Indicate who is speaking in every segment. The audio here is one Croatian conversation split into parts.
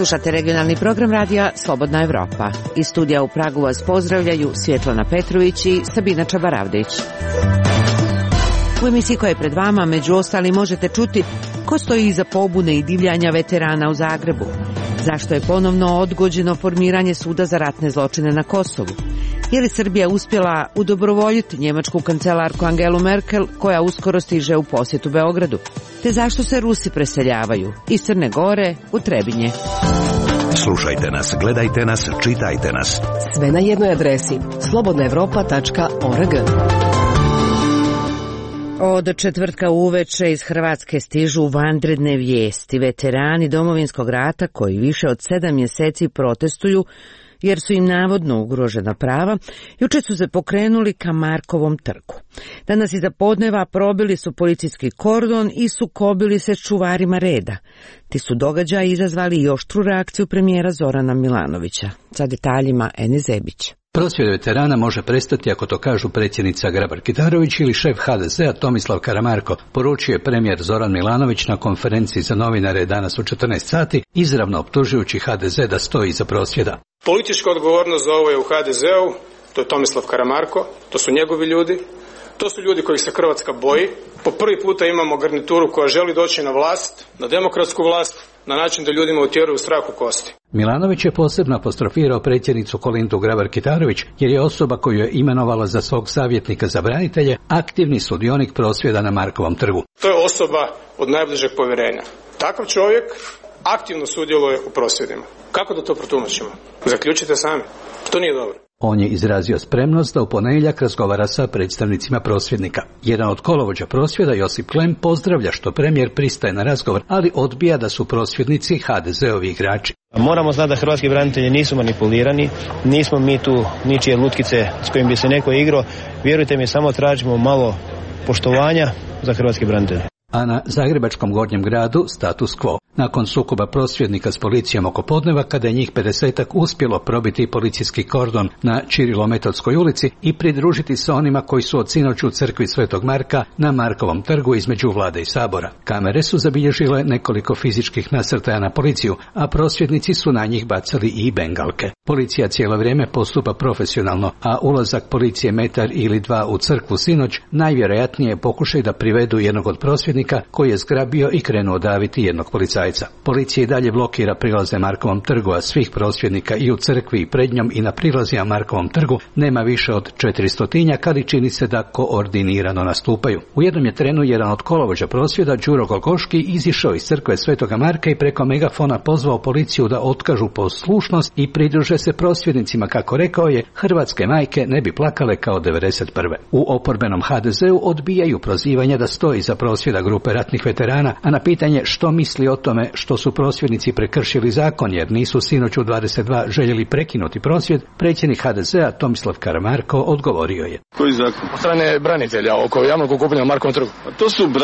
Speaker 1: Slušate regionalni program radija Slobodna Evropa. Iz studija u Pragu vas pozdravljaju Svjetlana Petrović i Sabina Čabaravdić. U emisiji koja je pred vama, među ostalim, možete čuti ko stoji iza pobune i divljanja veterana u Zagrebu, zašto je ponovno odgođeno formiranje suda za ratne zločine na Kosovu, je li Srbija uspjela udobrovoljiti njemačku kancelarku Angelu Merkel, koja uskoro stiže u posjetu Beogradu, te zašto se Rusi preseljavaju iz Crne Gore u Trebinje.
Speaker 2: Slušajte nas, gledajte nas, čitajte nas.
Speaker 3: Sve na jednoj adresi slobodnaevropa.org.
Speaker 1: Od četvrtka uveče iz Hrvatske stižu vanredne vijesti. Veterani Domovinskog rata koji više od 7 mjeseci protestuju jer su im navodno ugrožena prava, jučer su se pokrenuli ka Markovom trgu. Danas iza podneva probili su policijski kordon i sukobili se s čuvarima reda. Ti su događaji izazvali i oštru reakciju premijera Zorana Milanovića. Sa detaljima Eni Zebić.
Speaker 4: Prosvjed veterana može prestati ako to kažu predsjednica Grabar-Kitarović ili šef HDZ-a Tomislav Karamarko, poručio je premijer Zoran Milanović na konferenciji za novinare danas u 14 sati, izravno optužujući HDZ da stoji iza prosvjeda.
Speaker 5: Politička odgovornost za ovo je u HDZ-u, to je Tomislav Karamarko, to su njegovi ljudi, to su ljudi kojih se Hrvatska boji. Po prvi puta imamo garnituru koja želi doći na vlast, na demokratsku vlast, na način da ljudima utjeruju strah u kosti.
Speaker 4: Milanović je posebno apostrofirao predsjednicu Kolindu Grabar-Kitarović jer je osoba koju je imenovala za svog savjetnika za branitelje aktivni sudionik prosvjeda na Markovom trgu.
Speaker 5: To je osoba od najbližeg povjerenja. Takav čovjek aktivno sudjeluje u prosvjedima. Kako da to protumačimo? Zaključite sami. To nije dobro.
Speaker 4: On je izrazio spremnost da u ponedjeljak razgovara sa predstavnicima prosvjednika. Jedan od kolovođa prosvjeda, Josip Klem, pozdravlja što premijer pristaje na razgovor, ali odbija da su prosvjednici HDZ-ovi igrači.
Speaker 6: Moramo znati da hrvatski branitelji nisu manipulirani, nismo mi tu ničije lutkice s kojim bi se neko igrao. Vjerujte mi, samo tražimo malo poštovanja za hrvatski branitelje.
Speaker 4: A na zagrebačkom Gornjem gradu status quo. Nakon sukoba prosvjednika s policijom oko podneva, kada je njih 50-ak uspjelo probiti policijski kordon na Čirilometodskoj ulici i pridružiti se onima koji su od sinoć u crkvi Svetog Marka na Markovom trgu između Vlade i Sabora. Kamere su zabilježile nekoliko fizičkih nasrtaja na policiju, a prosvjednici su na njih bacali i bengalke. Policija cijelo vrijeme postupa profesionalno, a ulazak policije metar ili dva u crkvu sinoć najvjerojatnije je pokušaj da privedu jednog od prosvjednika koji je zgrabio i krenuo daviti jednog policajca. Policija i dalje blokira prilaze Markovom trgu, a svih prosvjednika i u crkvi i pred njom i na prilazima Markovom trgu nema više od 400, ali čini se da koordinirano nastupaju. U jednom je trenu jedan od kolovođa prosvjeda, Đuro Golgoški, izišao iz crkve Svetoga Marka i preko megafona pozvao policiju da otkažu poslušnost i pridruže se prosvjednicima, kako rekao je, hrvatske majke ne bi plakale kao 91. U oporbenom HDZ-u odbijaju prozivanja da stoji iza prosvjeda grupe ratnih veterana, a na pitanje što misli o tome što su prosvjednici prekršili zakon jer nisu sinoć u 22 željeli prekinuti prosvjed, predsjednik HDZ-a Tomislav Karamarko odgovorio je.
Speaker 7: Koji zakon?
Speaker 5: Od strane branitelja oko javnog okupljanja na Markovom trgu.
Speaker 7: Pa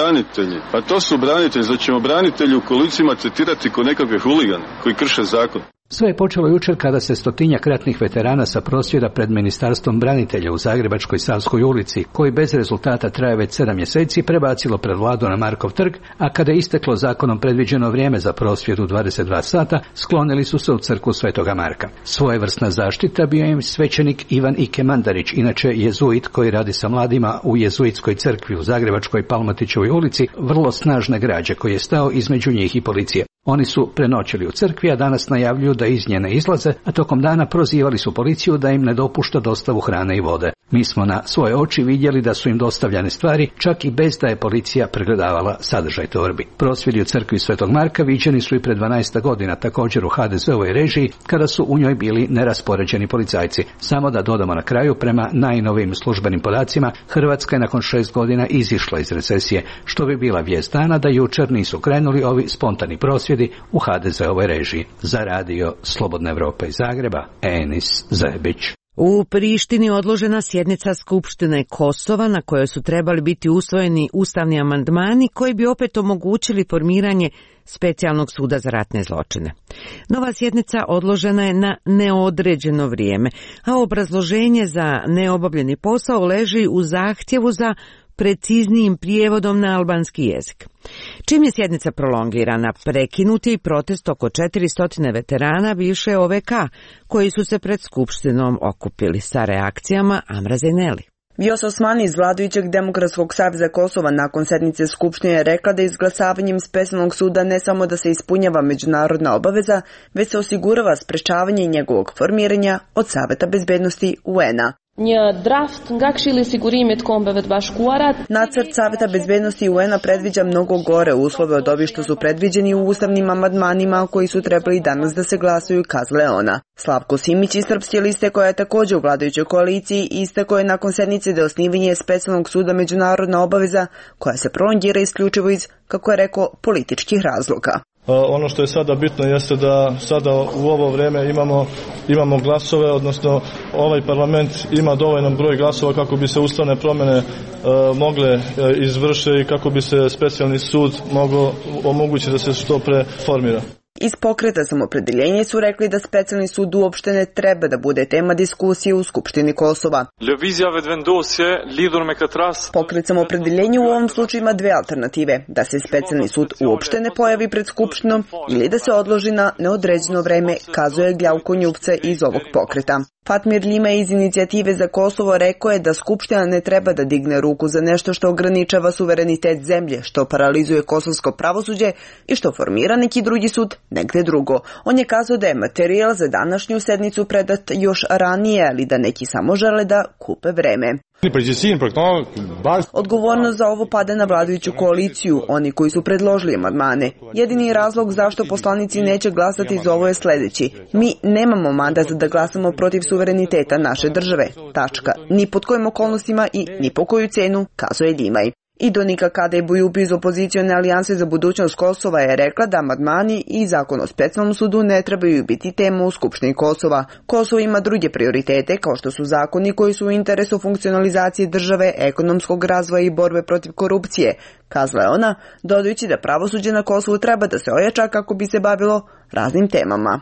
Speaker 7: to su branitelji, znači ćemo branitelji u kolicima tretirati ko nekakve huligane koji krše zakon.
Speaker 4: Sve je počelo jučer kada se 100-tinjak ratnih veterana sa prosvjeda pred Ministarstvom branitelja u Zagrebačkoj Savskoj ulici, koji bez rezultata traje već 7 mjeseci, prebacilo pred Vladu na Markov trg, a kada je isteklo zakonom predviđeno vrijeme za prosvjed u 22 sata, sklonili su se u crkvu Svetoga Marka. Svojevrsna zaštita bio im svećenik Ivan Ike Mandarić, inače jezuit koji radi sa mladima u jezuitskoj crkvi u Zagrebačkoj Palmatićevoj ulici, vrlo snažne građe koji je stao između njih i policije. Oni su prenoćili u crkvi, a danas najavljuju da iz nje ne izlaze, a tokom dana prozivali su policiju da im ne dopušta dostavu hrane i vode. Mi smo na svoje oči vidjeli da su im dostavljane stvari, čak i bez da je policija pregledavala sadržaj torbi. Prosvjedi u crkvi Svetog Marka viđeni su i pred 12 godina, također u HDZ-ovoj režiji, kada su u njoj bili neraspoređeni policajci. Samo da dodamo na kraju, prema najnovijim službenim podacima, Hrvatska je nakon 6 godina izišla iz recesije, što bi bila vijest dana da jučer nisu krenuli ovi spontani prosvjedi u HDZ-ovoj režiji. Za radio Slobodna Evropa iz Zagreba, Enis Zebić.
Speaker 1: U Prištini odložena sjednica Skupštine Kosova na kojoj su trebali biti usvojeni ustavni amandmani koji bi opet omogućili formiranje specijalnog suda za ratne zločine. Nova sjednica odložena je na neodređeno vrijeme, a obrazloženje za neobavljeni posao leži u zahtjevu za preciznijim prijevodom na albanski jezik. Čim je sjednica prolongirana, prekinut je i protest oko 400 veterana bivše OVK, koji su se pred skupštinom okupili sa reakcijama Amra Zeyneli.
Speaker 8: Vjosa Osmani iz vladajućeg Demokratskog saveza Kosova nakon sednice Skupštine je rekla da izglasavanjem specijalnog suda ne samo da se ispunjava međunarodna obaveza, već se osigurava sprečavanje njegovog formiranja od Saveta bezbednosti UN-a. Nacrt Saveta bezbednosti UN-a predviđa mnogo gore uslove od ovih što su predviđeni u ustavnim amandmanima koji su trebali danas da se glasaju, kazala ona. Slavko Simić iz Srpske liste, koja je također u vladajućoj koaliciji, istakao je nakon sednice da osnivanje specijalnog suda međunarodna obaveza koja se prolongira isključivo iz, kako je rekao, političkih razloga.
Speaker 9: Ono što je sada bitno jeste da sada u ovo vrijeme imamo glasove, odnosno ovaj parlament ima dovoljan broj glasova kako bi se ustavne promjene mogle izvršiti i kako bi se specijalni sud mogao omogućiti da se što pre formira.
Speaker 8: Iz Pokreta Samoopredjeljenje su rekli da specijalni sud uopšte ne treba da bude tema diskusije u Skupštini Kosova. Pokret Samoopredjeljenje u ovom slučaju ima dve alternative: da se specijalni sud uopšte ne pojavi pred Skupštinom ili da se odloži na neodređeno vreme, kazuje Gljavko Njupce iz ovog pokreta. Fatmir Ljima iz Inicijative za Kosovo rekao je da Skupština ne treba da digne ruku za nešto što ograničava suverenitet zemlje, što paralizuje kosovsko pravosuđe i što formira neki drugi sud negde drugo. On je kazao da je materijal za današnju sednicu predat još ranije, ali da neki samo žele da kupe vreme. Odgovornost za ovo pada na vladajuću koaliciju, oni koji su predložili amandmane. Jedini razlog zašto poslanici neće glasati za ovo je sljedeći: mi nemamo mandat da glasamo protiv suvereniteta naše države. Tačka. Ni pod kojim okolnostima i ni po koju cenu, kazuje Ljimaj. I Donika Kadej Bujubi iz opozicione alijanse za budućnost Kosova je rekla da amandmani i zakon o specijalnom sudu ne trebaju biti tema u Skupštini Kosova. Kosovo ima druge prioritete, kao što su zakoni koji su u interesu funkcionalizacije države, ekonomskog razvoja i borbe protiv korupcije, kazala je ona, dodajući da pravosuđe na Kosovu treba da se ojača kako bi se bavilo raznim temama.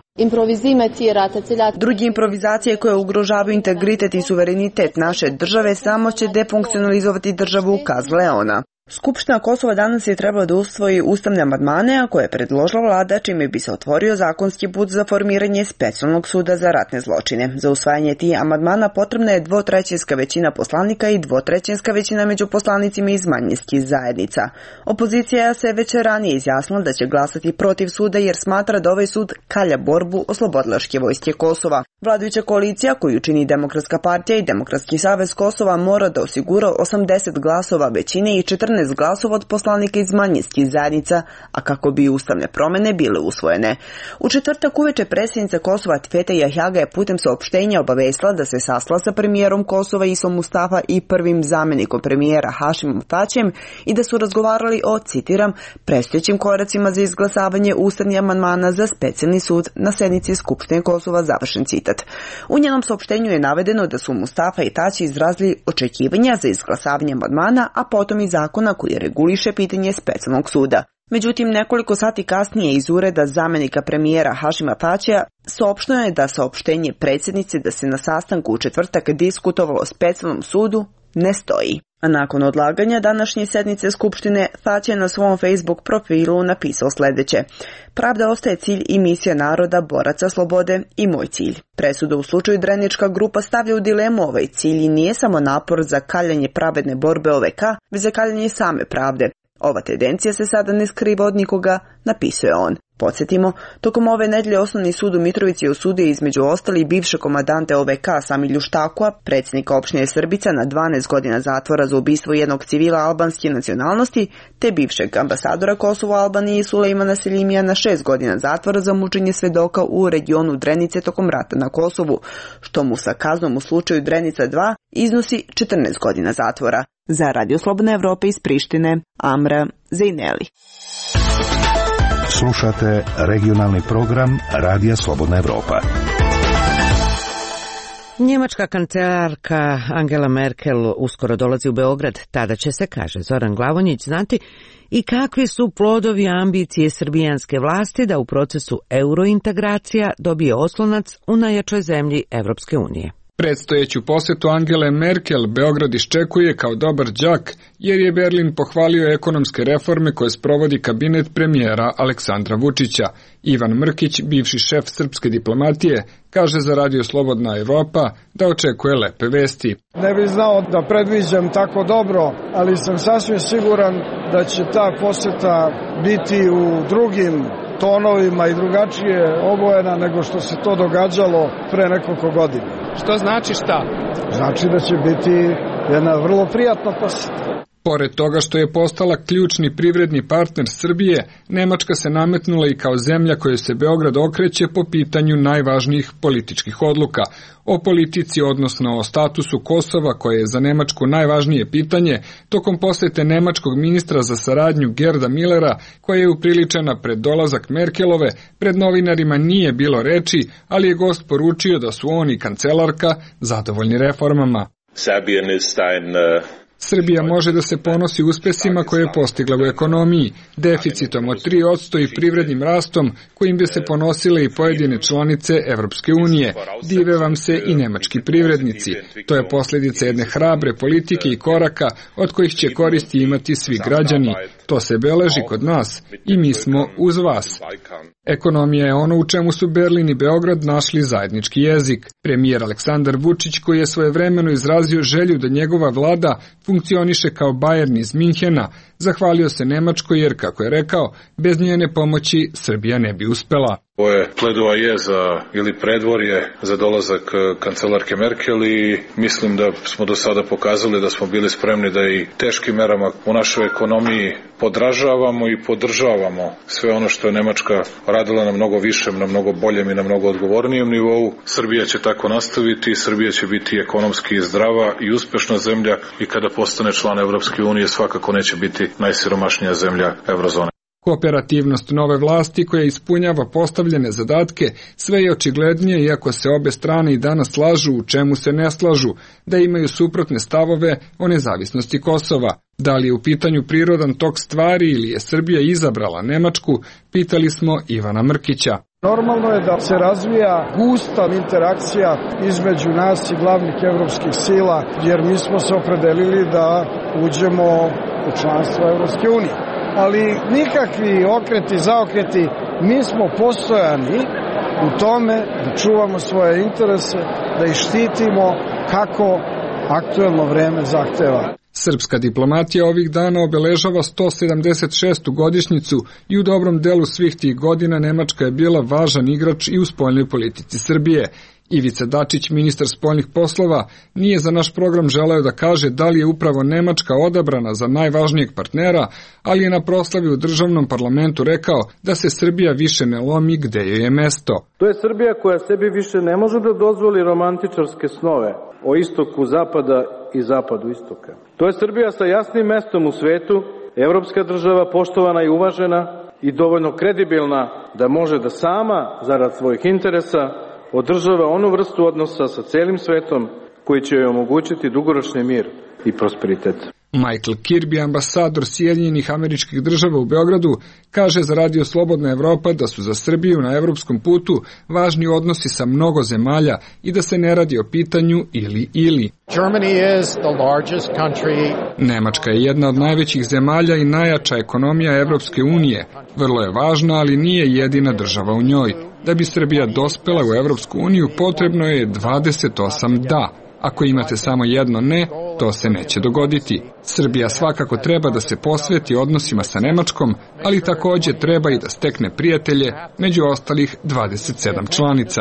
Speaker 8: Drugi improvizacije koje ugrožavaju integritet i suverenitet naše države samo će defunkcionalizovati državu, kazala je ona. Skupština Kosova danas je trebala da usvoji ustavne amandmane, a koje je predložila vlada, čime bi se otvorio zakonski put za formiranje specijalnog suda za ratne zločine. Za usvajanje tih amandmana potrebna je 2/3 većina poslanika i 2/3 većina među poslanicima iz manjinskih zajednica. Opozicija se već ranije izjasnila da će glasati protiv suda jer smatra da ovaj sud kalja borbu oslobodilačke vojske Kosova. Vladajuća koalicija, koju čini Demokratska partija i Demokratski savez Kosova, mora da osigura 80 glasova većine i 14 glasova od poslanika iz manjinskih zajednica, a kako bi ustavne promjene bile usvojene. U četvrtak uveče predsjednica Kosova Tveta Jahjaga je putem saopštenja obavestila da se sastala sa premijerom Kosova Isom Mustafa i prvim zamjenikom premijera Hašimom Tačijem i da su razgovarali o, citiram, predstojećim koracima za izglasavanje ustavnih amandmana za specijalni sud na sednici Skupštine Kosova, završen citat. U njenom saopštenju je navedeno da su Mustafa i Tači izrazili očekivanja za izglasavanje amandmana, a potom i zakona koji reguliše pitanje specijalnog suda. Međutim, nekoliko sati kasnije iz ureda zamjenika premijera Hašima Tačija saopšteno je da saopštenje predsjednice da se na sastanku u četvrtak diskutovalo o specijalnom sudu ne stoji. A nakon odlaganja današnje sednice Skupštine, Tači je na svom Facebook profilu napisao sljedeće: pravda ostaje cilj i misija naroda, boraca slobode i moj cilj. Presuda u slučaju Drenička grupa stavlja u dilemu ovaj cilj i nije samo napor za kaljanje pravedne borbe OVK, već za kaljanje same pravde. Ova tendencija se sada ne skriva od nikoga, napisao je on. Podsjetimo, tokom ove nedjelje Osnovni sud u Mitrovici osudio između ostalih bivše komandante OVK Samilju Štakua, predsjednika opštine Srbica, na 12 godina zatvora za ubistvo jednog civila albanske nacionalnosti, te bivšeg ambasadora Kosova u Albaniji Sulejmana Selimija na 6 godina zatvora za mučenje svedoka u regionu Drenice tokom rata na Kosovu, što mu sa kaznom u slučaju Drenica 2 iznosi 14 godina zatvora. Za Radio Slobodna Evropa iz Prištine, Amra Zeyneli.
Speaker 2: Slušate regionalni program Radija Slobodna Evropa.
Speaker 1: Njemačka kancelarka Angela Merkel uskoro dolazi u Beograd. Tada će se, kaže Zoran Glavonjić, znati i kakvi su plodovi ambicije srbijanske vlasti da u procesu eurointegracija dobije oslonac u najjačoj zemlji Evropske unije.
Speaker 10: Predstojeću posetu Angele Merkel Beograd iščekuje kao dobar đak, jer je Berlin pohvalio ekonomske reforme koje sprovodi kabinet premijera Aleksandra Vučića. Ivan Mrkić, bivši šef srpske diplomatije, kaže za Radio Slobodna Evropa da očekuje lepe vesti.
Speaker 11: Ne bih znao da predviđam tako dobro, ali sam sasvim siguran da će ta poseta biti u drugim tonovima i drugačije obojena nego što se to događalo pre nekoliko godina.
Speaker 10: Što znači šta?
Speaker 11: Znači da će biti jedna vrlo prijatna poseta.
Speaker 10: Pored toga što je postala ključni privredni partner Srbije, Nemačka se nametnula i kao zemlja kojoj se Beograd okreće po pitanju najvažnijih političkih odluka. O politici, odnosno o statusu Kosova, koje je za Nemačku najvažnije pitanje, tokom posete nemačkog ministra za saradnju Gerda Millera, koja je upriličena pred dolazak Merkelove, pred novinarima nije bilo reči, ali je gost poručio da su on i kancelarka zadovoljni reformama. Srbija može da se ponosi uspesima koje je postigla u ekonomiji, deficitom od 3% i privrednim rastom kojim bi se ponosile i pojedine članice Evropske unije. Dive vam se i nemački privrednici. To je posljedica jedne hrabre politike i koraka od kojih će koristi imati svi građani. To se beleži kod nas i mi smo uz vas. Ekonomija je ono u čemu su Berlin i Beograd našli zajednički jezik. Premijer Aleksandar Vučić, koji je svojevremeno izrazio želju da njegova vlada funkcioniše kao Bayern iz Minhena, zahvalio se Nemačkoj jer, kako je rekao, bez njene pomoći Srbija ne bi uspela.
Speaker 12: Ovo je pledoaje ili predvorje za dolazak kancelarke Merkel i mislim da smo do sada pokazali da smo bili spremni da i teškim merama u našoj ekonomiji podražavamo i podržavamo sve ono što je Nemačka radila na mnogo višem, na mnogo boljem i na mnogo odgovornijem nivou. Srbija će tako nastaviti, Srbija će biti ekonomski zdrava i uspešna zemlja i kada postane član Evropske unije svakako neće biti najsiromašnija zemlja Eurozone.
Speaker 10: Kooperativnost nove vlasti koja ispunjava postavljene zadatke sve je očiglednije, iako se obe strane i danas slažu u čemu se ne slažu, da imaju suprotne stavove o nezavisnosti Kosova. Da li je u pitanju prirodan tok stvari ili je Srbija izabrala Nemačku, pitali smo Ivana Mrkića.
Speaker 11: Normalno je da se razvija gusta interakcija između nas i glavnih evropskih sila, jer mi smo se opredelili da uđemo u članstvo Evropske unije. Ali nikakvi okreti, zaokreti, mi smo postojani u tome da čuvamo svoje interese, da ih štitimo kako aktuelno vreme zahteva.
Speaker 10: Srpska diplomatija ovih dana obeležava 176. godišnjicu i u dobrom delu svih tih godina Nemačka je bila važan igrač i u spoljnoj politici Srbije. Ivica Dačić, ministar spoljnih poslova, nije za naš program želeo da kaže da li je upravo Nemačka odabrana za najvažnijeg partnera, ali je na proslavi u državnom parlamentu rekao da se Srbija više ne lomi gde joj je mesto.
Speaker 13: To je Srbija koja sebi više ne može da dozvoli romantičarske snove o istoku zapada i zapadu istoka. To je Srbija sa jasnim mestom u svetu, evropska država poštovana i uvažena i dovoljno kredibilna da može da sama, zarad svojih interesa, održava onu vrstu odnosa sa celim svetom koji će joj omogućiti dugoročni mir i prosperitet.
Speaker 10: Michael Kirby, ambasador Sjedinjenih Američkih Država u Beogradu, kaže za Radio Slobodna Evropa da su za Srbiju na evropskom putu važni odnosi sa mnogo zemalja i da se ne radi o pitanju ili. Nemačka je jedna od najvećih zemalja i najjača ekonomija Evropske unije. Vrlo je važna, ali nije jedina država u njoj. Da bi Srbija dospela u Evropsku uniju potrebno je 28 da. Ako imate samo jedno ne, to se neće dogoditi. Srbija svakako treba da se posveti odnosima sa Nemačkom, ali takođe treba i da stekne prijatelje među ostalih 27 članica.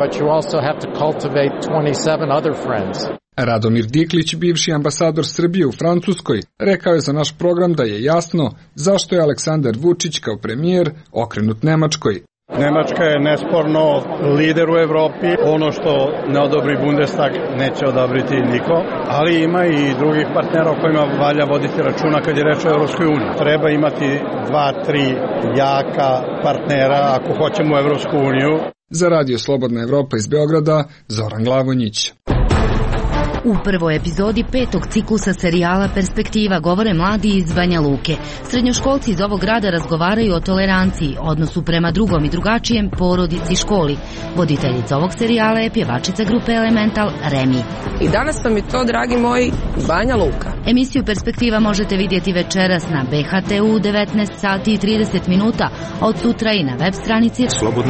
Speaker 10: Radomir Diklić, bivši ambasador Srbije u Francuskoj, rekao je za naš program da je jasno zašto je Aleksandar Vučić kao premijer okrenut Nemačkoj.
Speaker 14: Nemačka je nesporno lider u Evropi. Ono što ne odobri Bundestag neće odobriti niko, ali ima i drugih partnera o kojima valja voditi računa kad je reč o Evropskoj uniji. Treba imati 2-3 jaka partnera ako hoćemo u Evropsku uniju.
Speaker 10: Za Radio Slobodna Evropa iz Beograda, Zoran Glavonjić.
Speaker 15: U prvoj epizodi 5. ciklusa serijala Perspektiva govore mladi iz Banja Luke. Srednjoškolci iz ovog grada razgovaraju o toleranciji, odnosu prema drugom i drugačijem, porodici i školi. Voditeljica ovog serijala je pjevačica grupe Elemental Remi.
Speaker 16: I danas nam je to, dragi moji, Banja Luka.
Speaker 15: Emisiju Perspektiva možete vidjeti večeras na BHT-u 19 sati i 30 minuta, od sutra i na web stranici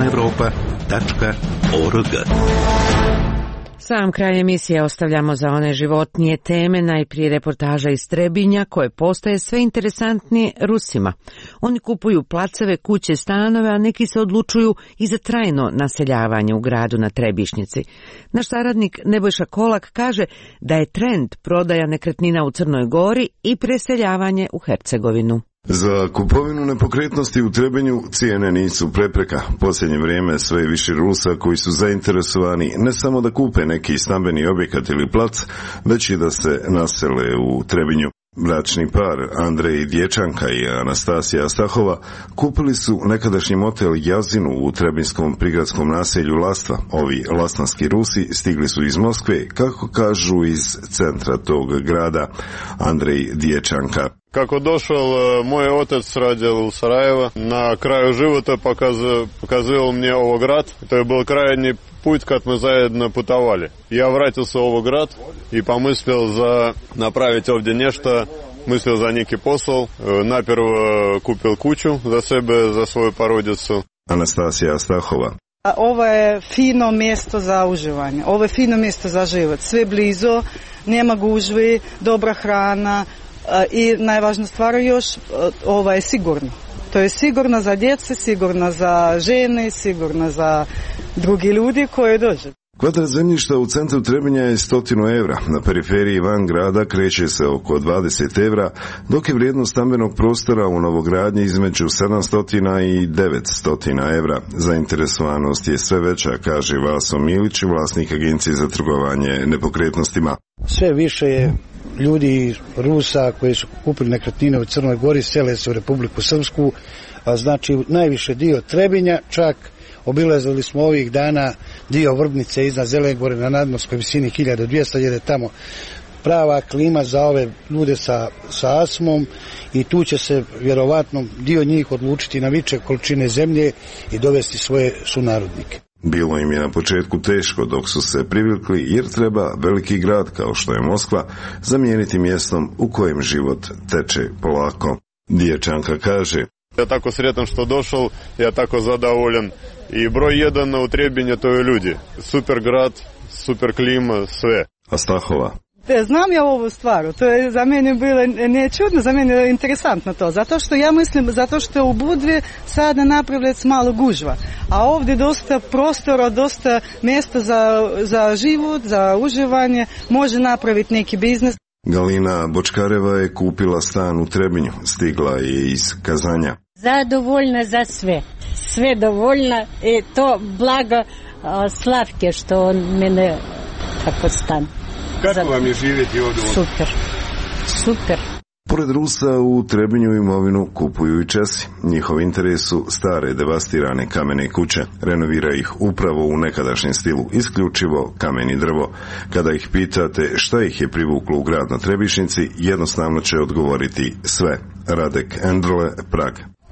Speaker 2: slobodnaevropa.org.
Speaker 1: Sam kraj emisije ostavljamo za one životnije teme, najprije reportaža iz Trebinja koje postaje sve interesantnije Rusima. Oni kupuju placeve, kuće, stanove, a neki se odlučuju i za trajno naseljavanje u gradu na Trebišnjici. Naš saradnik Nebojša Kolak kaže da je trend prodaja nekretnina u Crnoj Gori i preseljavanje u Hercegovinu.
Speaker 17: Za kupovinu nepokretnosti u Trebinju cijene nisu prepreka. Posljednje vrijeme sve više Rusa koji su zainteresovani ne samo da kupe neki stambeni objekat ili plac, već i da se nasele u Trebinju. Bračni par Andrej Dječanka i Anastasija Stahova kupili su nekadašnji motel Jazinu u trebinskom prigradskom naselju Lastva. Ovi lastanski Rusi stigli su iz Moskve, kako kažu iz centra tog grada. Andrej Dječanka:
Speaker 18: Kako došao moj otac radio u Sarajevo, na kraju života pokazivao мне ovo grad. To je bio krajnji put kad smo zajedno putovali. Ja vratio se u ovo grad i pomislio za napraviti ovdje nešto, mislio za neki posao. Najprvo kupil kuću za sebe, za svoju porodicu.
Speaker 17: Anastasija Stahova:
Speaker 19: Ovo je fino mjesto za uživanje, ovo je fino mjesto za život. Sve blizu, nema gužvi, dobra hrana i najvažnija stvar još, ovo je sigurno. To je sigurno za djece, sigurno za žene, sigurno za drugi ljudi koji dođe.
Speaker 17: Kvadrat zemljišta u centru Trebinja je 100 evra, na periferiji van grada kreće se oko 20 evra, dok je vrijednost stambenog prostora u novogradnji između 700 i 900 evra. Zainteresovanost je sve veća, kaže Vaso Milić, vlasnik agencije za trgovanje nepokretnostima.
Speaker 20: Sve više je ljudi Rusa koji su kupili nekretnine u Crnoj Gori, sele se u Republiku Srpsku, a znači najviše dio Trebinja, čak obilazili smo ovih dana dio Vrbnice iznad Zelene Gore na nadmorskoj visini 1200, jer je tamo prava klima za ove ljude sa astmom i tu će se vjerovatno dio njih odlučiti na veće količine zemlje i dovesti svoje sunarodnike.
Speaker 17: Bilo im je na početku teško dok su se privikli, jer treba veliki grad kao što je Moskva zamijeniti mjestom u kojem život teče polako. Dječanka kaže:
Speaker 18: Ja tako sretan što došao, ja tako zadovoljan. I broj 1 u Trebinju to je ljudi. Super grad, super klima, sve.
Speaker 17: A Stahova:
Speaker 19: Znam ja ovu stvar, to je za mene bilo ne čudno, za mene je interesantno to, zato što ja mislim, zato što u Budvi sada napravili malo gužva, a ovdje dosta prostora, dosta mjesta za život, za uživanje, može napraviti neki biznis.
Speaker 17: Galina Bočkareva je kupila stan u Trebinju, stigla je iz Kazanja.
Speaker 21: Zadovoljna za sve, sve dovoljna i to blago Slavke što on mene tako stan.
Speaker 18: Kako vam je živjeti ovdje?
Speaker 21: Super, super.
Speaker 17: Pored Rusa u Trebinju imovinu kupuju i Česi. Njihov interes su stare devastirane kamene kuće. Renovira ih upravo u nekadašnjem stilu, isključivo kamen i drvo. Kada ih pitate šta ih je privuklo u grad na Trebišnjici, jednostavno će odgovoriti sve. Radek Endrle, Prag.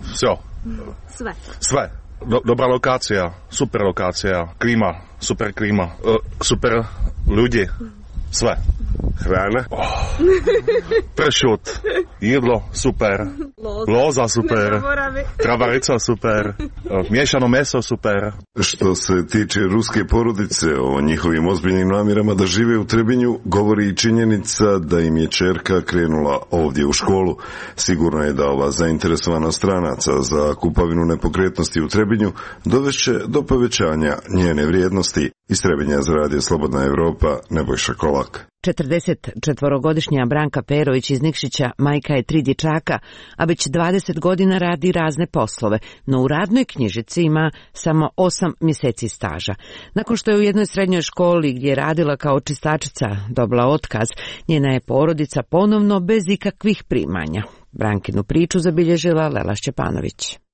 Speaker 22: Sve. Dobra lokacija, super lokacija, klima, super ljudi. Sve. Hrana. Pršut. Jedlo super. Loza super. Travarica super. Miješano meso super.
Speaker 17: Što se tiče ruske porodice, o njihovim ozbiljnim namjerama da žive u Trebinju govori i činjenica da im je ćerka krenula ovdje u školu. Sigurno je da ova zainteresovanost stranaca za kupovinu nepokretnosti u Trebinju dovešće do povećanja njene vrijednosti. Iz Trebinja za radio Slobodna Evropa, Nebojša Kolak.
Speaker 1: 44-godišnja Branka Perović iz Nikšića majka je 3 dječaka, a već 20 godina radi razne poslove, no u radnoj knjižici ima samo 8 mjeseci staža. Nakon što je u jednoj srednjoj školi gdje je radila kao čistačica dobila otkaz, njena je porodica ponovno bez ikakvih primanja. Brankinu priču zabilježila Lela Šćepanović.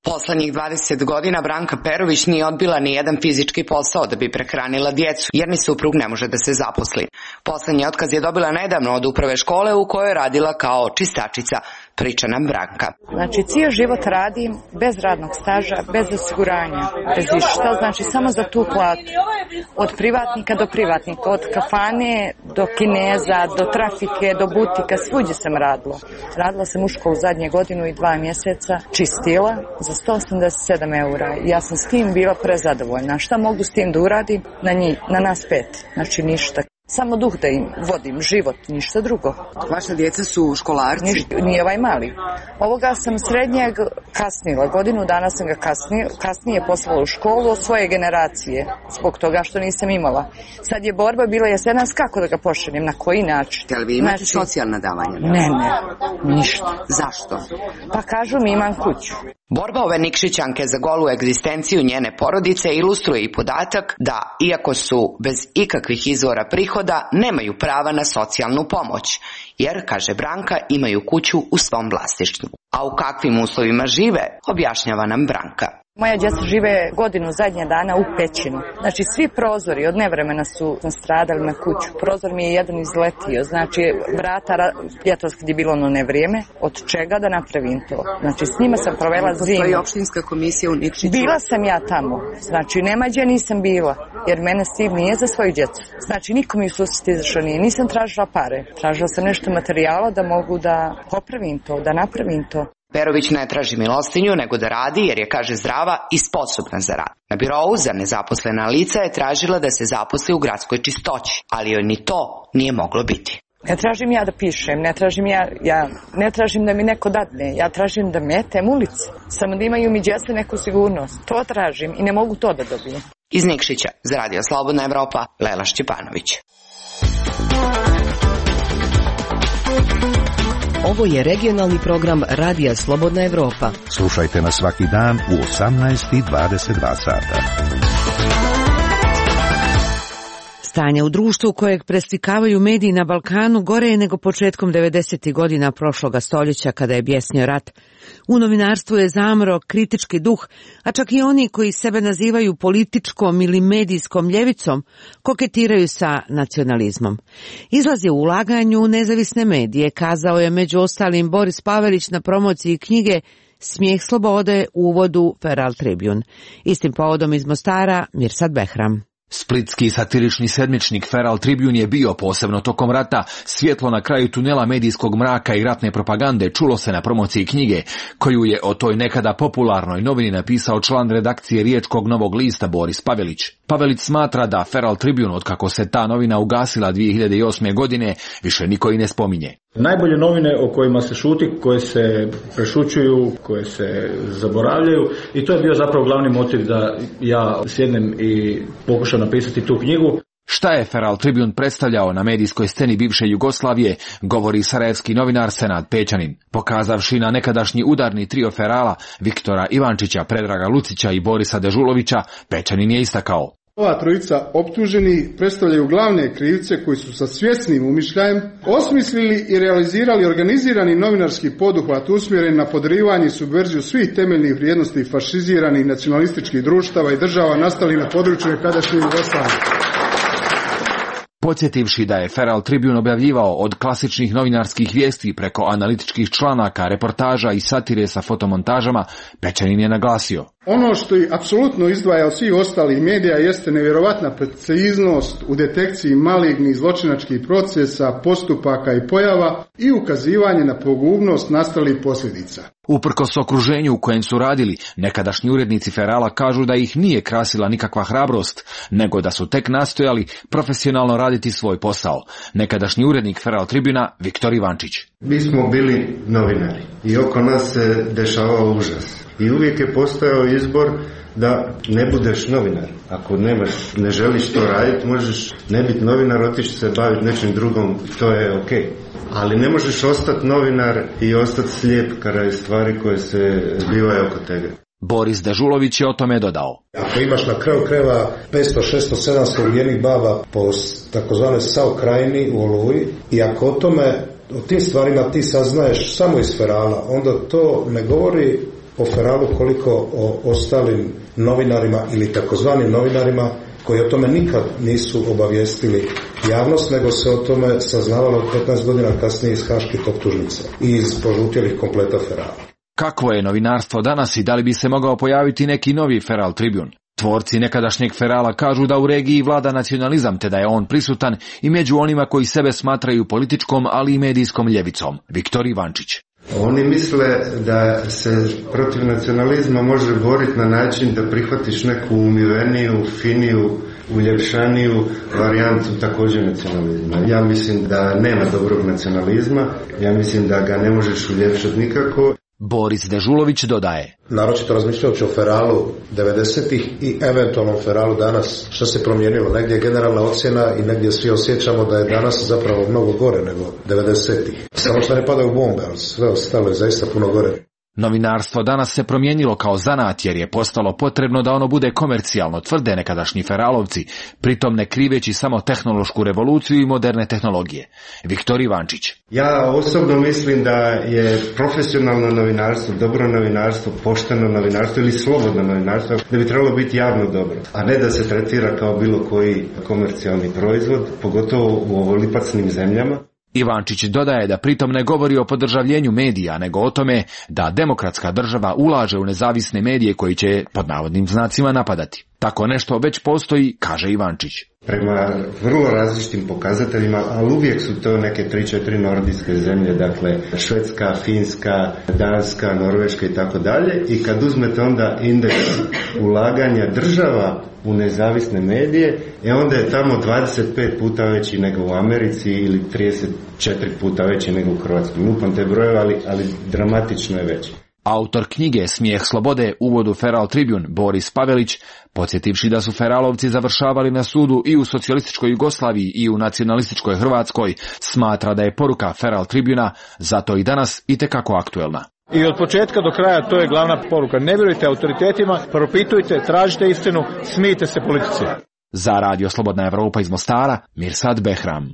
Speaker 3: Poslednjih 20 godina Branka Perović nije odbila ni jedan fizički posao da bi prehranila djecu, jer ni suprug ne može da se zaposli. Poslednji otkaz je dobila nedavno od uprave škole u kojoj je radila kao čistačica, priča nam Branka.
Speaker 6: Znači, cijel život radim bez radnog staža, bez osiguranja, bez išta, znači samo za tu platu. Od privatnika do privatnika, od kafane do kineza, do trafike, do butika, svuđe sam radila. Radila sam u školu zadnje godinu i 2 mjeseca, čistila za 187 eura. Ja sam s tim bila prezadovoljna. Šta mogu s tim da uradim? Na nas 5, znači ništa. Samo duh da im vodim, život, ništa drugo.
Speaker 3: Vaša djeca su školarci?
Speaker 6: Nije ovaj mali. Ovoga sam srednjeg kasnila, godinu dana sam ga kasnije poslala u školu od svoje generacije, zbog toga što nisam imala. Sad je borba bila jesenas kako da ga pošaljem, na koji način.
Speaker 3: Jel vi imate socijalna davanja?
Speaker 6: Ne, ništa.
Speaker 3: Zašto?
Speaker 6: Pa kažu mi imam kuću.
Speaker 3: Borba ove Nikšićanke za golu egzistenciju njene porodice ilustruje i podatak da, iako su bez ikakvih izvora prihoda, nemaju prava na socijalnu pomoć, jer, kaže Branka, imaju kuću u svom vlasništvu. A u kakvim uslovima žive, objašnjava nam Branka.
Speaker 6: Moja djeca žive godinu zadnje dana u pećini. Znači, svi prozori od nevremena su nastradali na kuću. Prozor mi je jedan izletio, znači vrata, ljetos kad je bilo ono nevrijeme, od čega da napravim to. Znači, s njima sam provela zimu.
Speaker 3: Postoji opštinska komisija u Nikšiću?
Speaker 6: Bila sam ja tamo, znači nema gdje nisam bila, jer mene Steve nije za svoju djecu. Znači, niko mi u susret izašao nije, nisam tražila pare. Tražila sam nešto materijala da mogu da popravim to, da napravim to.
Speaker 3: Perović ne traži milostinju, nego da radi jer je, kaže, zdrava i sposobna za rad. Na birovu za nezaposlena lica je tražila da se zaposli u gradskoj čistoći, ali joj ni to nije moglo biti.
Speaker 6: Ne tražim ja da pišem, ne tražim da mi neko dadne, ja tražim da metem ulice, samo da imaju mi djeca neku sigurnost. To tražim i ne mogu to da dobijem.
Speaker 3: Iz Nikšića, za Radio Slobodna Evropa, Lela Šćepanović.
Speaker 23: Ovo je regionalni program Radija Slobodna Evropa.
Speaker 2: Slušajte nas svaki dan u 18:22 sata.
Speaker 1: Stanje u društvu kojeg preslikavaju mediji na Balkanu gore je nego početkom 90. godina prošloga stoljeća kada je bjesnio rat. U novinarstvu je zamro kritički duh, a čak i oni koji sebe nazivaju političkom ili medijskom ljevicom koketiraju sa nacionalizmom. Izlaz je u ulaganju u nezavisne medije, kazao je među ostalim Boris Pavelić na promociji knjige Smijeh slobode u uvodu Feral Tribune. Istim povodom iz Mostara Mirsad Behram.
Speaker 24: Splitski satirični sedmičnik Feral Tribune je bio, posebno tokom rata, svjetlo na kraju tunela medijskog mraka i ratne propagande, čulo se na promociji knjige, koju je o toj nekada popularnoj novini napisao član redakcije Riječkog Novog lista Boris Pavelić. Pavelić smatra da Feral Tribune, otkako se ta novina ugasila 2008. godine, više niko i ne spominje.
Speaker 25: Najbolje novine o kojima se šuti, koje se prešućuju, koje se zaboravljaju, i to je bio zapravo glavni motiv da ja sjednem i pokušam napisati tu knjigu.
Speaker 24: Šta je Feral Tribune predstavljao na medijskoj sceni bivše Jugoslavije, govori sarajevski novinar Senad Pećanin. Pokazavši na nekadašnji udarni trio Ferala, Viktora Ivančića, Predraga Lucića i Borisa Dežulovića, Pećanin je istakao:
Speaker 26: ova trojica optuženi predstavljaju glavne krivce koji su sa svjesnim umišljajem osmislili i realizirali organizirani novinarski poduhvat usmjeren na podrivanje i subverziju svih temeljnih vrijednosti fašiziranih nacionalističkih društava i država nastalih na području nekadašnje Jugoslavije.
Speaker 24: Podsjetivši da je Feral Tribune objavljivao od klasičnih novinarskih vijesti preko analitičkih članaka, reportaža i satire sa fotomontažama, Pećanin je naglasio:
Speaker 26: ono što i apsolutno izdvaja od svih ostalih medija jeste nevjerovatna preciznost u detekciji malignih zločinačkih procesa, postupaka i pojava i ukazivanje na pogubnost nastalih posljedica.
Speaker 24: Uprkos okruženju u kojem su radili, nekadašnji urednici Ferala kažu da ih nije krasila nikakva hrabrost, nego da su tek nastojali profesionalno raditi svoj posao. Nekadašnji urednik Feral Tribuna Viktor Ivančić:
Speaker 27: mi smo bili novinari i oko nas se dešavao užas. I uvijek je postojao izbor da ne budeš novinar. Ako ne želiš to raditi, možeš ne biti novinar, otići se baviti nečim drugom, to je okej. Ali ne možeš ostati novinar i ostati slijep kraj stvari koje se zbivaju oko tebe.
Speaker 24: Boris Dežulović je o tome dodao:
Speaker 28: ako imaš na kraju krajeva 500, 600, 700 ubijenih baba po takozvanoj SAO krajini u Oluji, i ako o tim stvarima ti saznaješ samo iz Ferala, onda to ne govori o Feralu koliko o ostalim novinarima ili takozvanim novinarima koji o tome nikad nisu obavijestili javnost, nego se o tome saznavalo 15 godina kasnije iz haških optužnica i iz požutjelih kompleta Ferala.
Speaker 24: Kakvo je novinarstvo danas i da li bi se mogao pojaviti neki novi Feral Tribune? Tvorci nekadašnjeg Ferala kažu da u regiji vlada nacionalizam, te da je on prisutan i među onima koji sebe smatraju političkom, ali i medijskom ljevicom. Viktor Ivančić.
Speaker 27: Oni misle da se protiv nacionalizma može boriti na način da prihvatiš neku umiveniju, finiju, uljepšaniju varijantu također nacionalizma. Ja mislim da nema dobrog nacionalizma, ja mislim da ga ne možeš uljepšati nikako.
Speaker 24: Boris Dežulović dodaje.
Speaker 28: Naročito razmišljajući o Feralu 90-ih i eventualnom Feralu danas, što se promijenilo? Negdje je generalna ocjena i negdje svi osjećamo da je danas zapravo mnogo gore nego 90-ih. Samo što ne padaju bombe, ali sve ostalo je zaista puno gore.
Speaker 24: Novinarstvo danas se promijenilo kao zanat jer je postalo potrebno da ono bude komercijalno, tvrde nekadašnji Feralovci, pritom ne kriveći samo tehnološku revoluciju i moderne tehnologije. Viktor Ivančić.
Speaker 27: Ja osobno mislim da je profesionalno novinarstvo, dobro novinarstvo, pošteno novinarstvo ili slobodno novinarstvo, da bi trebalo biti javno dobro, a ne da se tretira kao bilo koji komercijalni proizvod, pogotovo u ovolipacnim zemljama.
Speaker 24: Ivančić dodaje da pritom ne govori o podržavljenju medija, nego o tome da demokratska država ulaže u nezavisne medije koji će, pod navodnim znacima, napadati. Tako nešto već postoji, kaže Ivančić.
Speaker 27: Prema vrlo različitim pokazateljima, ali uvijek su to neke 3-4 nordijske zemlje, dakle Švedska, Finska, Danska, Norveška i tako dalje. I kad uzmete onda indeks ulaganja država u nezavisne medije, onda je tamo 25 puta veći nego u Americi ili 34 puta veći nego u Hrvatskoj. Lupam te brojeve, ali dramatično je veći.
Speaker 24: Autor knjige Smijeh slobode, uvod u Feral Tribune, Boris Pavelić, podsjetivši da su Feralovci završavali na sudu i u socijalističkoj Jugoslaviji i u nacionalističkoj Hrvatskoj, smatra da je poruka Feral Tribuna zato i danas itekako aktuelna.
Speaker 25: I od početka do kraja to je glavna poruka. Ne vjerujte autoritetima, propitujte, tražite istinu, smijte se politici.
Speaker 24: Za Radio Slobodna Evropa iz Mostara, Mirsad Behram.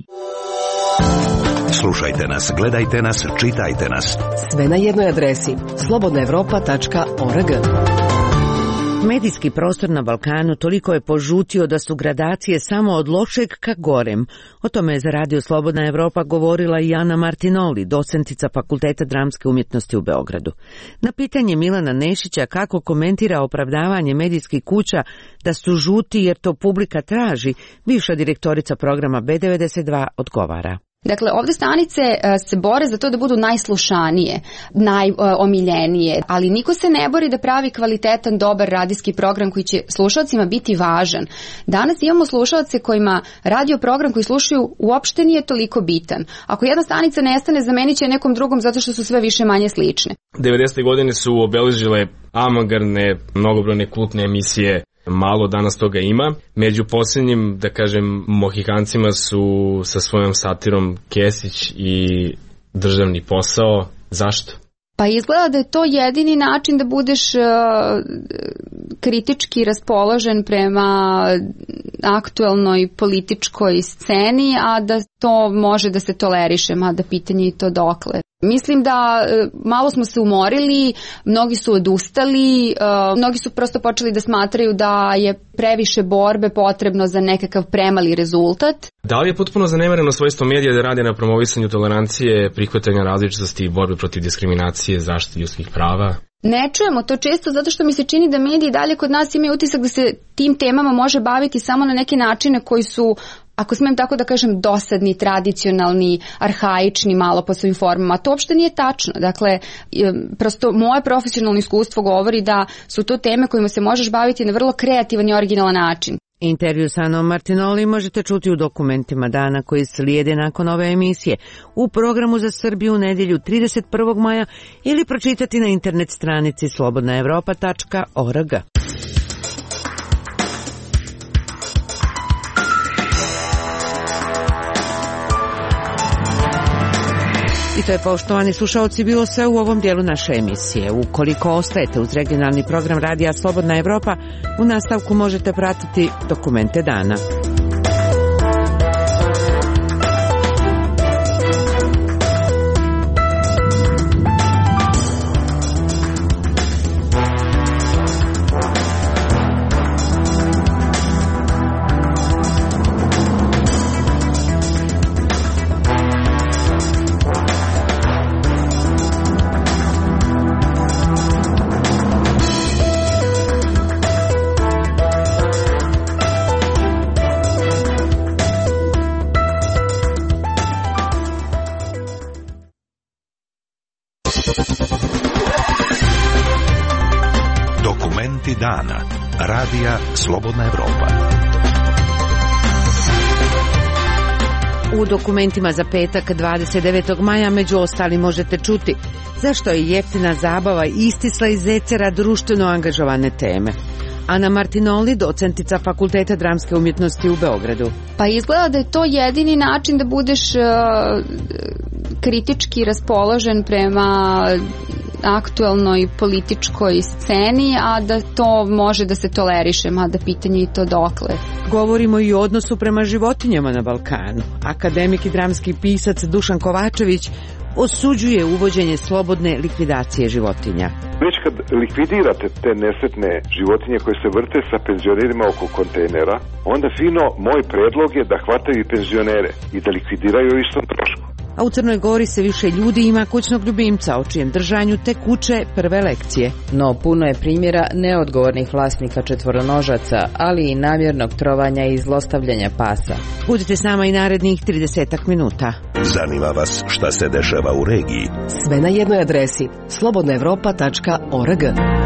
Speaker 2: Slušajte nas, gledajte nas, čitajte nas.
Speaker 23: Sve na jednoj adresi slobodnaevropa.org.
Speaker 1: Medijski prostor na Balkanu toliko je požutio da su gradacije samo od lošeg ka gorem. O tome je za Radio Slobodna Evropa govorila i Ana Martinoli, docentica Fakulteta dramske umjetnosti u Beogradu. Na pitanje Milana Nešića kako komentira opravdavanje medijskih kuća da su žuti jer to publika traži, bivša direktorica programa B92 odgovara.
Speaker 4: Dakle, ovdje stanice se bore za to da budu najslušanije, najomiljenije, ali niko se ne bori da pravi kvalitetan, dobar radijski program koji će slušalcima biti važan. Danas imamo slušalce kojima radio program koji slušaju uopšte nije toliko bitan. Ako jedna stanica nestane, zamenit će nekom drugom zato što su sve više manje slične.
Speaker 5: 90. godine su obeležile avangardne, mnogobrojne kultne emisije. Malo danas toga ima. Među posljednjim, da kažem, mohikancima su sa svojom satirom Kesić i Državni posao. Zašto?
Speaker 4: Pa izgleda da je to jedini način da budeš kritički raspoložen prema aktuelnoj političkoj sceni, a da to može da se toleriše, mada pitanje je to dokle. Mislim da malo smo se umorili, mnogi su odustali, mnogi su prosto počeli da smatraju da je previše borbe potrebno za nekakav premali rezultat.
Speaker 5: Da li je potpuno zanemareno svojstvo medija da radi na promovisanju tolerancije, prihvatanja različitosti i borbe protiv diskriminacije, zaštite ljudskih prava?
Speaker 4: Ne čujemo to često zato što mi se čini da mediji dalje kod nas imaju utisak da se tim temama može baviti samo na neke načine koji su, ako smijem tako da kažem, dosadni, tradicionalni, arhaični malo po svojim formama. To uopšte nije tačno. Dakle, prosto moje profesionalno iskustvo govori da su to teme kojima se možeš baviti na vrlo kreativan i originalan način.
Speaker 1: Intervju sa Anom Martinoli možete čuti u dokumentima dana koji slijede nakon ove emisije, u programu za Srbiju u nedjelju 31. maja ili pročitati na internet stranici slobodnaevropa.org. I to je, poštovani slušalci, bilo sve u ovom dijelu naše emisije. Ukoliko ostajete uz regionalni program Radija Slobodna Evropa, u nastavku možete pratiti dokumente dana.
Speaker 2: Dokumenti dana. Radija Slobodna Evropa.
Speaker 1: U dokumentima za petak 29. maja među ostalim možete čuti zašto je jeftina zabava istisla iz ecera društveno angažovane teme. Ana Martinoli, docentica Fakulteta dramske umjetnosti u Beogradu.
Speaker 4: Pa izgleda da je to jedini način da budeš kritički raspoložen prema aktuelnoj političkoj sceni, a da to može da se toleriše, mada pitanje i to dokle.
Speaker 1: Govorimo i o odnosu prema životinjama na Balkanu. Akademik i dramski pisac Dušan Kovačević osuđuje uvođenje slobodne likvidacije životinja.
Speaker 7: Već kad likvidirate te nesretne životinje koje se vrte sa penzionerima oko kontejnera, onda fino moj predlog je da hvataju i penzionere i da likvidiraju u istom trošku.
Speaker 1: A u Crnoj Gori se više ljudi ima kućnog ljubimca, o čijem držanju tek uče prve lekcije.
Speaker 8: No puno je primjera neodgovornih vlasnika četvoronožaca, ali i namjernog trovanja i zlostavljanja pasa.
Speaker 1: Budite s nama i narednih 30 minuta.
Speaker 2: Zanima vas šta se dešava u regiji?
Speaker 23: Sve na jednoj adresi slobodnaevropa.org.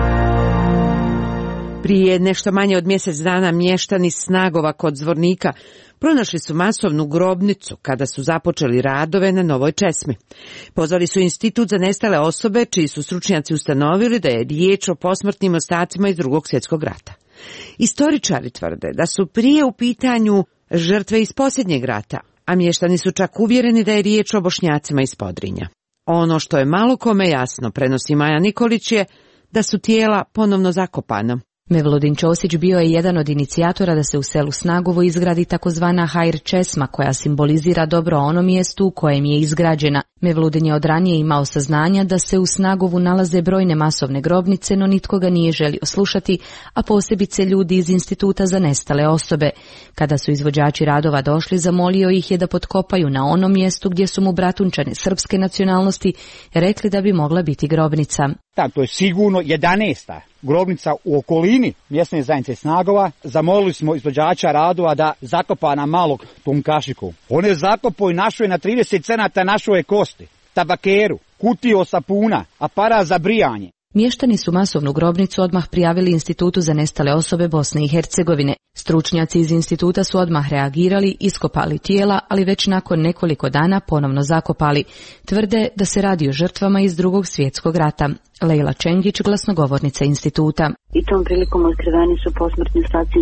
Speaker 1: Prije nešto manje od mjesec dana mještani Snagova kod Zvornika pronašli su masovnu grobnicu kada su započeli radove na Novoj česmi. Pozvali su Institut za nestale osobe, čiji su stručnjaci ustanovili da je riječ o posmrtnim ostacima iz Drugog svjetskog rata. Istoričari tvrde da su prije u pitanju žrtve iz posljednjeg rata, a mještani su čak uvjereni da je riječ o Bošnjacima iz Podrinja. Ono što je malo kome jasno, prenosi Maja Nikolić, je da su tijela ponovno zakopana.
Speaker 9: Mevludin Ćosić bio je jedan od inicijatora da se u selu Snagovo izgradi takozvana Hajr česma, koja simbolizira dobro ono mjestu u kojem je izgrađena. Mevludin je od ranije imao saznanja da se u Snagovu nalaze brojne masovne grobnice, no nitko ga nije želio slušati, a posebice ljudi iz Instituta za nestale osobe. Kada su izvođači radova došli, zamolio ih je da potkopaju na onom mjestu gdje su mu bratunčane srpske nacionalnosti rekli da bi mogla biti grobnica.
Speaker 10: To je sigurno 11. grobnica u okolini mjesne zajednice Snagova. Zamolili smo izvođača radova da zakopa na malog Tomkašiku. On je zakopao i našao je na 30 cenata našao je kosti, tabakeru, kutiju sapuna, aparat za brijanje.
Speaker 9: Mještani su masovnu grobnicu odmah prijavili Institutu za nestale osobe Bosne i Hercegovine. Stručnjaci iz instituta su odmah reagirali, iskopali tijela, ali već nakon nekoliko dana ponovno zakopali. Tvrde da se radi o žrtvama iz Drugog svjetskog rata. Lejla Čengić, glasnogovornica instituta.
Speaker 11: I tom prilikom otkriveni su posmrtni ostaci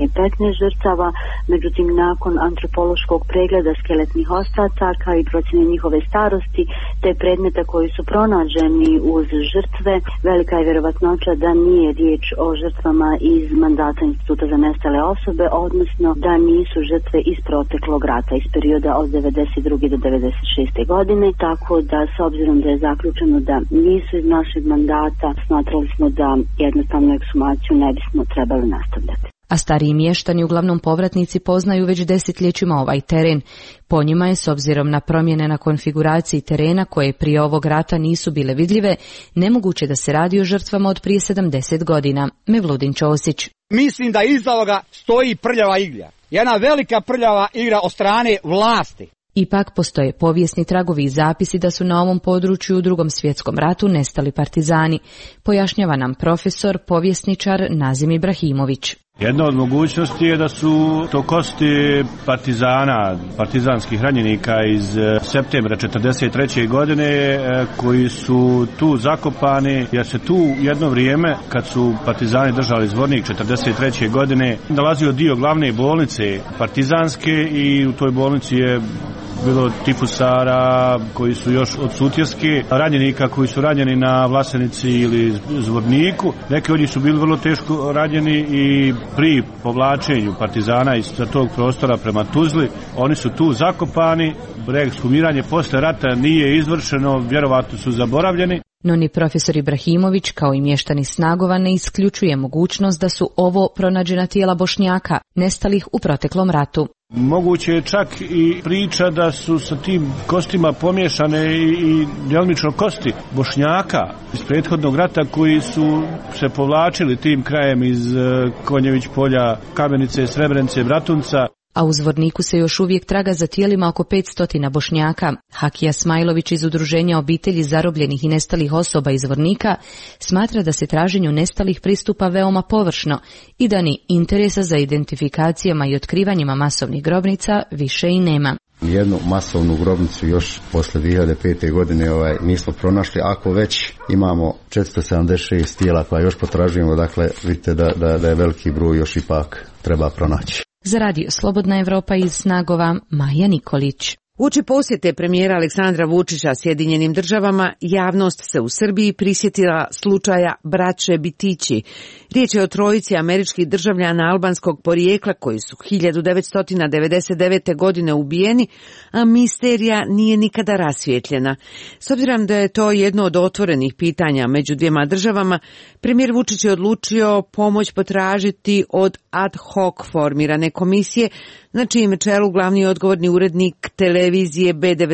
Speaker 11: 15 žrtava, međutim nakon antropološkog pregleda skeletnih ostaca kao i procjene njihove starosti te predmeta koji su pronađeni uz žrtve, velika je vjerovatnoća da nije riječ o žrtvama iz mandata Instituta za nestale osobe, odnosno da nisu žrtve iz proteklog rata, iz perioda od 92. do 96. godine, tako da s obzirom da je zaključeno da nisu iz našeg mandata, smatrali smo da jednostavno ekshumaciju ne bismo trebali nastavljati.
Speaker 9: A stariji mještani, uglavnom povratnici, poznaju već desetljećima ovaj teren. Po njima je, s obzirom na promjene na konfiguraciji terena koje prije ovog rata nisu bile vidljive, nemoguće da se radi o žrtvama od prije 70 godina. Mevludin Ćosić.
Speaker 10: Mislim da iza ovoga stoji prljava igra. Jedna velika prljava igra od strane vlasti.
Speaker 9: Ipak postoje povijesni tragovi i zapisi da su na ovom području u Drugom svjetskom ratu nestali partizani, pojašnjava nam profesor, povjesničar Nazim Ibrahimović.
Speaker 12: Jedna od mogućnosti je da su to kosti partizana, partizanskih ranjenika iz septembra 1943. godine koji su tu zakopani, jer se tu jedno vrijeme kad su partizani držali Zvornik 1943. godine nalazio dio glavne bolnice partizanske i u toj bolnici je bilo tifusara koji su još od Sutjeske, ranjenika koji su ranjeni na Vlasenici ili Zvorniku. Neki od njih su bili vrlo teško ranjeni i pri povlačenju partizana iz tog prostora prema Tuzli, oni su tu zakopani. Ekshumiranje posle rata nije izvršeno, vjerovatno su zaboravljeni.
Speaker 9: No ni profesor Ibrahimović, kao i mještani Snagova, ne isključuje mogućnost da su ovo pronađena tijela Bošnjaka, nestalih u proteklom ratu.
Speaker 12: Moguće je čak i priča da su sa tim kostima pomiješane i djelomično kosti Bošnjaka iz prethodnog rata koji su se povlačili tim krajem iz Konjević polja, Kamenice, Srebrenice, Bratunca.
Speaker 9: a u Zvorniku se još uvijek traga za tijelima oko 500 Bošnjaka. Hakija Smajlović iz Udruženja obitelji zarobljenih i nestalih osoba iz Zvornika smatra da se traženju nestalih pristupa veoma površno i da ni interesa za identifikacijama i otkrivanjima masovnih grobnica više i nema.
Speaker 13: Jednu masovnu grobnicu još posle 2005. godine nismo pronašli, ako već imamo 476 tijela koja još potražujemo, dakle vidite da je veliki broj još ipak treba pronaći.
Speaker 9: Za radio Slobodna Evropa iz Snagova, Maja Nikolić.
Speaker 1: Uoči posjete premijera Aleksandra Vučića Sjedinjenim Državama, javnost se u Srbiji prisjetila slučaja braće Bitići. Riječ je o trojici američkih državljana albanskog porijekla koji su 1999. godine ubijeni, a misterija nije nikada rasvijetljena. S obzirom da je to jedno od otvorenih pitanja među dvijema državama, premijer Vučić je odlučio pomoć potražiti od ad hoc formirane komisije, na čijem čelu glavni odgovorni urednik televizije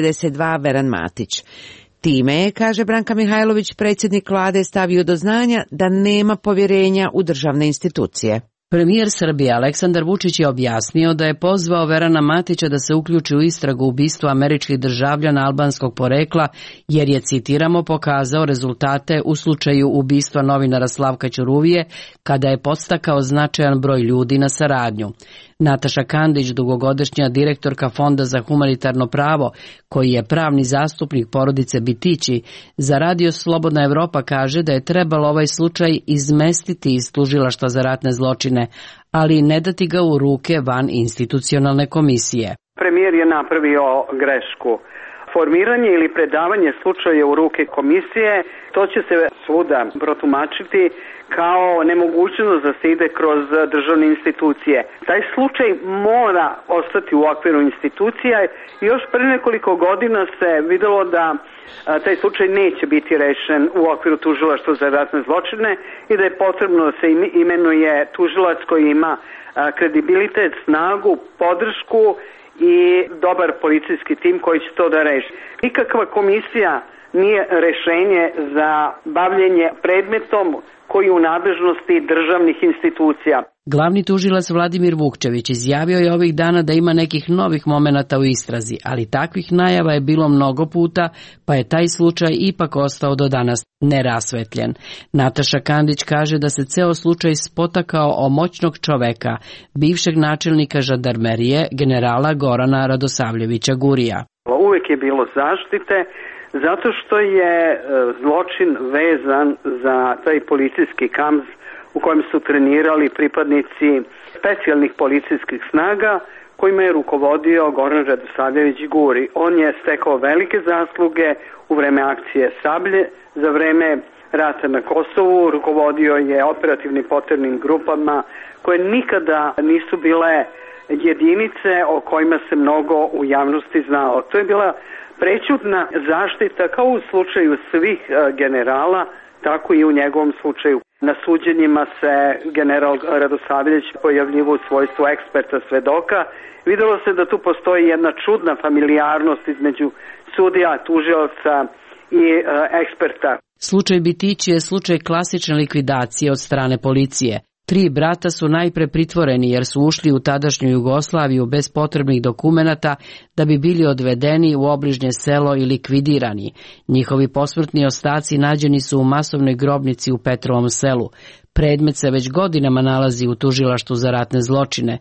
Speaker 1: B92 Veran Matić. Time je, kaže Branka Mihajlović, predsjednik vlade stavio do znanja da nema povjerenja u državne institucije.
Speaker 14: Premijer Srbije Aleksandar Vučić je objasnio da je pozvao Verana Matića da se uključi u istragu ubistva američkih državljana albanskog porekla, jer je, citiramo, pokazao rezultate u slučaju ubistva novinara Slavka Ćuruvije, kada je podstakao značajan broj ljudi na saradnju. Nataša Kandić, dugogodišnja direktorka Fonda za humanitarno pravo, koji je pravni zastupnik porodice Bitići, za radio Slobodna Evropa kaže da je trebalo ovaj slučaj izmestiti iz tužilaštva za ratne zločine, ali ne dati ga u ruke van institucionalne komisije.
Speaker 15: Premijer je napravio grešku. Formiranje ili predavanje slučaja u ruke komisije, to će se svuda protumačiti kao nemogućnost da se ide kroz državne institucije. Taj slučaj mora ostati u okviru institucija i još pre nekoliko godina se videlo da taj slučaj neće biti rešen u okviru tužilaštva za ratne zločine i da je potrebno da se imenuje tužilac koji ima kredibilitet, snagu, podršku i dobar policijski tim koji će to da reši. Nikakva komisija nije rešenje za bavljenje predmetom koji je u nadležnosti državnih institucija.
Speaker 14: Glavni tužilac Vladimir Vukčević izjavio je ovih dana da ima nekih novih momenata u istrazi, ali takvih najava je bilo mnogo puta, pa je taj slučaj ipak ostao do danas nerasvetljen. Nataša Kandić kaže da se ceo slučaj spotakao o moćnog čoveka, bivšeg načelnika žandarmerije, generala Gorana Radosavljevića Gurija.
Speaker 15: Uvek je bilo zaštite, zato što je zločin vezan za taj policijski kamp u kojem su trenirali pripadnici specijalnih policijskih snaga kojima je rukovodio Goran Radosavljević Guri. On je stekao velike zasluge u vreme akcije Sablje, za vreme rata na Kosovu, rukovodio je operativnim poternim grupama koje nikada nisu bile jedinice o kojima se mnogo u javnosti znalo. To je bila prećutna zaštita kao u slučaju svih generala, tako i u njegovom slučaju. Na suđenjima se general Radosavljević pojavljivao u svojstvu eksperta svedoka. Videlo se da tu postoji jedna čudna familijarnost između sudija, tužioca i eksperta.
Speaker 14: Slučaj Bitići je slučaj klasične likvidacije od strane policije. 3 brata su najpre pritvoreni jer su ušli u tadašnju Jugoslaviju bez potrebnih dokumenata da bi bili odvedeni u obližnje selo i likvidirani. Njihovi posmrtni ostaci nađeni su u masovnoj grobnici u Petrovom selu. Predmet se već godinama nalazi u tužilaštvu za ratne zločine.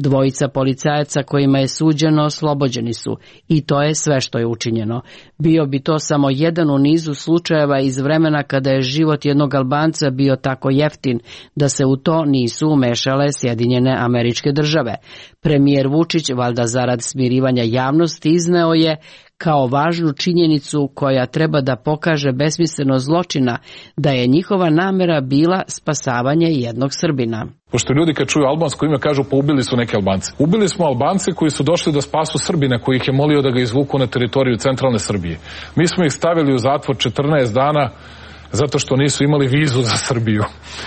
Speaker 14: 2 policajaca kojima je suđeno oslobođeni su i to je sve što je učinjeno. Bio bi to samo jedan u nizu slučajeva iz vremena kada je život jednog Albanca bio tako jeftin da se u to nisu umešale Sjedinjene Američke Države. Premijer Vučić, valjda zarad smirivanja javnosti, izneo je kao važnu činjenicu koja treba da pokaže besmislenost zločina, da je njihova namera bila spasavanje jednog Srbina.
Speaker 16: Pošto ljudi kad čuju albansko ime kažu pa ubili su neke Albance. Ubili smo Albance koji su došli da spasu Srbina koji ih je molio da ga izvuku na teritoriju centralne Srbije. Mi smo ih stavili u zatvor 14 dana zato što nisu imali vizu za Srbiju.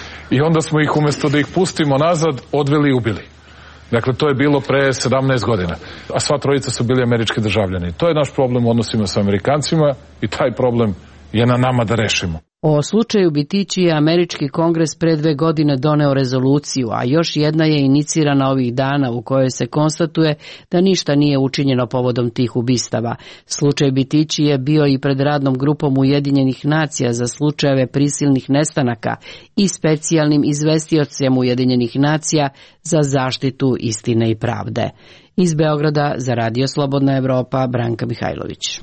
Speaker 16: I onda smo ih umjesto da ih pustimo nazad odveli i ubili. Dakle, to je bilo pre 17 godina, a sva trojica su bili američki državljani. To je naš problem u odnosima sa Amerikancima i taj problem je na nama da rešimo.
Speaker 14: O slučaju Bitići je američki kongres pre 2 godine doneo rezoluciju, a još jedna je inicirana ovih dana u kojoj se konstatuje da ništa nije učinjeno povodom tih ubistava. Slučaj Bitići je bio i pred radnom grupom Ujedinjenih nacija za slučajeve prisilnih nestanaka i specijalnim izvestiocem Ujedinjenih nacija za zaštitu istine i pravde. Iz Beograda za Radio Slobodna Evropa, Branka Mihajlović.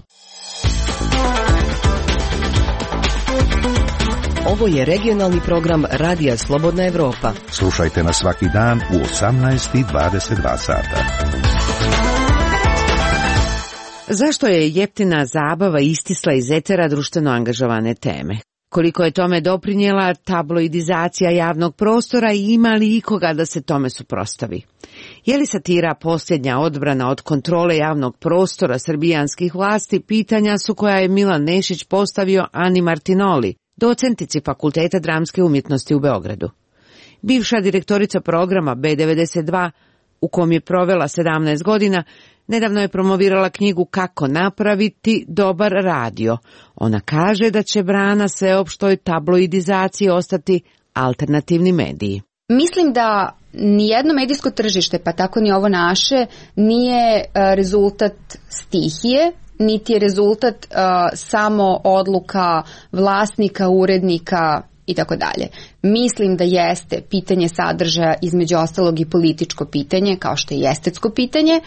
Speaker 23: Ovo je regionalni program Radija Slobodna Evropa.
Speaker 2: Slušajte nas svaki dan u 18:22 sata.
Speaker 1: Zašto je jeftina zabava istisla iz etera društveno angažovane teme? Koliko je tome doprinijela tabloidizacija javnog prostora i ima li ikoga da se tome suprotstavi? Je li satira posljednja odbrana od kontrole javnog prostora srbijanskih vlasti? Pitanja su koja je Milan Nešić postavio Ani Martinoli, docentici Fakulteta dramske umjetnosti u Beogradu. Bivša direktorica programa B92, u kom je provela 17 godina, nedavno je promovirala knjigu Kako napraviti dobar radio. Ona kaže da će brana sveopštoj tabloidizaciji ostati alternativni mediji.
Speaker 4: Mislim da nijedno medijsko tržište, pa tako ni ovo naše, nije rezultat stihije, niti je rezultat samo odluka vlasnika, urednika i tako dalje. Mislim da jeste pitanje sadržaja, između ostalog i političko pitanje, kao što je i estetsko pitanje.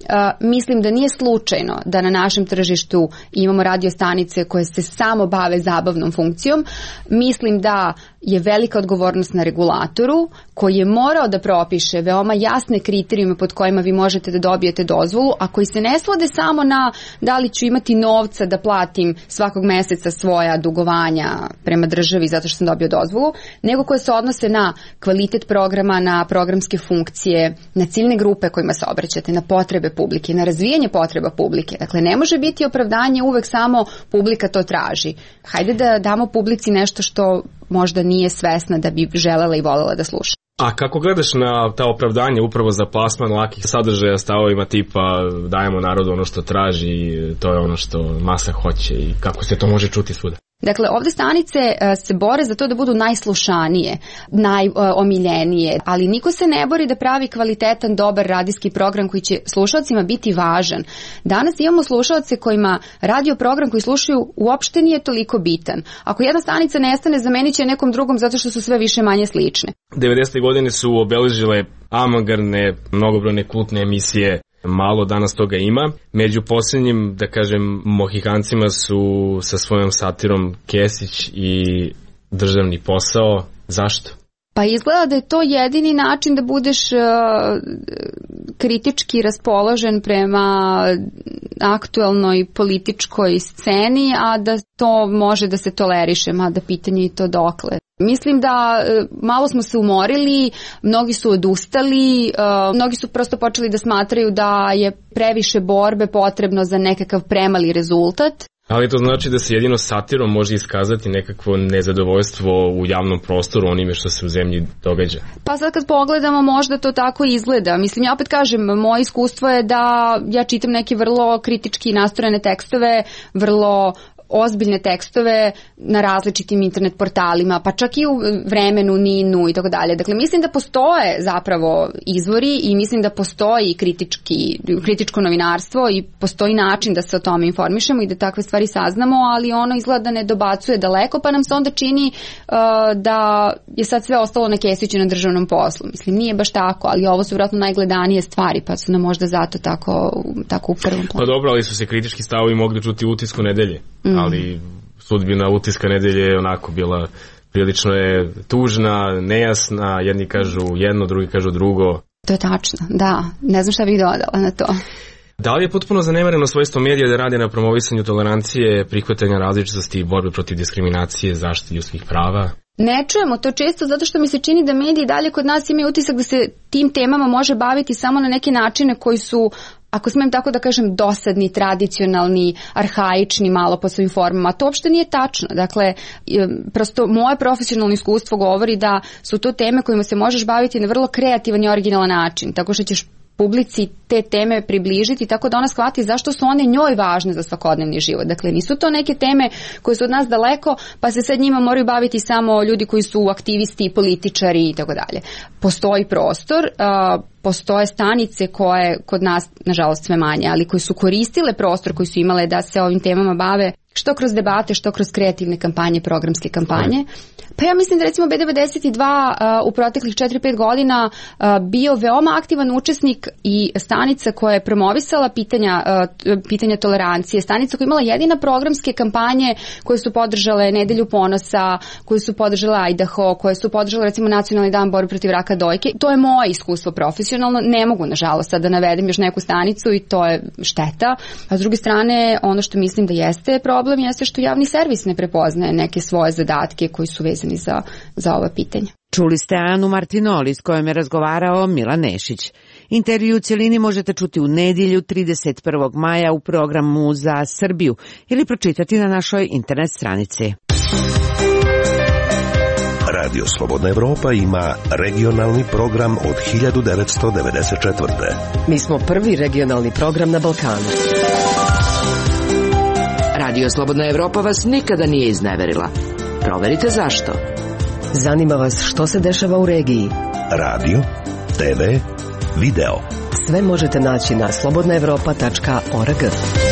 Speaker 4: Mislim da nije slučajno da na našem tržištu imamo radio stanice koje se samo bave zabavnom funkcijom. Mislim da je velika odgovornost na regulatoru koji je morao da propiše veoma jasne kriterijume pod kojima vi možete da dobijete dozvolu, a koji se ne svode samo na da li ću imati novca da platim svakog meseca svoja dugovanja prema državi zato što sam dobio dozvolu, nego koje se odnose na kvalitet programa, na programske funkcije, na ciljne grupe kojima se obraćate, na potrebe publike, na razvijanje potreba publike. Dakle, ne može biti opravdanje uvek samo publika to traži. Hajde da damo publici nešto što možda nije svesna da bi želela i voljela da sluša.
Speaker 5: A kako gledaš na ta opravdanje upravo za plasman lakih sadržaja stavovima tipa dajemo narodu ono što traži, to je ono što masa hoće i kako se to može čuti svuda?
Speaker 4: Dakle, ovde stanice se bore za to da budu najslušanije, najomiljenije, ali niko se ne bori da pravi kvalitetan, dobar radijski program koji će slušalcima biti važan. Danas imamo slušalce kojima radio program koji slušaju uopšte nije toliko bitan. Ako jedna stanica nestane, zamenit će nekom drugom zato što su sve više manje slične.
Speaker 5: 90. godine su obeležile avangardne, mnogobrojne kultne emisije. Malo danas toga ima. Među posljednjim, da kažem, mohikancima su sa svojom satirom Kesić i Državni posao. Zašto?
Speaker 4: Pa izgleda da je to jedini način da budeš kritički raspoložen prema aktuelnoj političkoj sceni, a da to može da se toleriše, mada pitanje i to dokle. Mislim da malo smo se umorili, mnogi su odustali, mnogi su prosto počeli da smatraju da je previše borbe potrebno za nekakav premali rezultat.
Speaker 5: Ali to znači da se jedino satirom može iskazati nekakvo nezadovoljstvo u javnom prostoru onime što se u zemlji događa.
Speaker 4: Pa sad kad pogledamo možda to tako izgleda. Mislim, ja opet kažem, moje iskustvo je da ja čitam neke vrlo kritički nastrojene tekstove, vrlo ozbiljne tekstove na različitim internet portalima, pa čak i u Vremenu, Ninu i tako dalje. Dakle, mislim da postoje zapravo izvori i mislim da postoji kritičko novinarstvo i postoji način da se o tome informišemo i da takve stvari saznamo, ali ono izgleda da ne dobacuje daleko, pa nam se onda čini da je sad sve ostalo na Kesiću na državnom poslu. Mislim, nije baš tako, ali ovo su vjerojatno najgledanije stvari, pa su nam možda zato tako u prvom planu.
Speaker 5: Pa dobro, ali su se kritički stavovi mogli čuti u Utisku nedelje. Ali sudbina Utiska nedelje je onako bila prilično je tužna, nejasna, jedni kažu jedno, drugi kažu drugo.
Speaker 4: To je tačno, da. Ne znam šta bih dodala na to.
Speaker 5: Da li je potpuno zanemareno svojstvo medija da rade na promovisanju tolerancije, prihvatanja različitosti i borbe protiv diskriminacije, zaštite ljudskih prava?
Speaker 4: Ne čujemo to često zato što mi se čini da mediji dalje kod nas imaju utisak da se tim temama može baviti samo na neke načine koji su, ako smijem tako da kažem, dosadni, tradicionalni, arhaični malo po svojim formama. To uopšte nije tačno. Dakle, prosto moje profesionalno iskustvo govori da su to teme kojima se možeš baviti na vrlo kreativan i originalan način. Tako što ćeš publici te teme približiti tako da ona shvati zašto su one njoj važne za svakodnevni život. Dakle, nisu to neke teme koje su od nas daleko, pa se sad njima moraju baviti samo ljudi koji su aktivisti, političari i tako dalje. Postoji prostor, postoje stanice koje kod nas, nažalost, sve manje, ali koje su koristile prostor koji su imale da se ovim temama bave, što kroz debate, što kroz kreativne kampanje, programske kampanje. Pa ja mislim da recimo B92 u proteklih 4-5 godina bio veoma aktivan učesnik i stanica koja je promovisala pitanja tolerancije, stanica koja je imala jedina programske kampanje koje su podržale Nedelju ponosa, koje su podržale Idaho, koje su podržale recimo Nacionalni dan borbe protiv raka dojke. To je moje iskustvo profesionalno, ne mogu nažalost sad da navedem još neku stanicu i to je šteta. A s druge strane, ono što mislim da jeste problem jeste što javni servis ne prepoznaje neke svoje zadatke koji su vezani za ova pitanja.
Speaker 1: Čuli ste Anu Martinoli s kojom je razgovarao Milan Nešić. Intervju u cjelini možete čuti u nedjelju 31. maja u programu Za Srbiju ili pročitati na našoj internet stranici.
Speaker 2: Radio Slobodna Evropa ima regionalni program od 1994.
Speaker 23: Mi smo prvi regionalni program na Balkanu.
Speaker 3: Radio Slobodna Evropa vas nikada nije izneverila. Proverite zašto.
Speaker 23: Zanima vas što se dešava u regiji.
Speaker 2: Radio, TV, video.
Speaker 23: Sve možete naći na slobodnaevropa.org.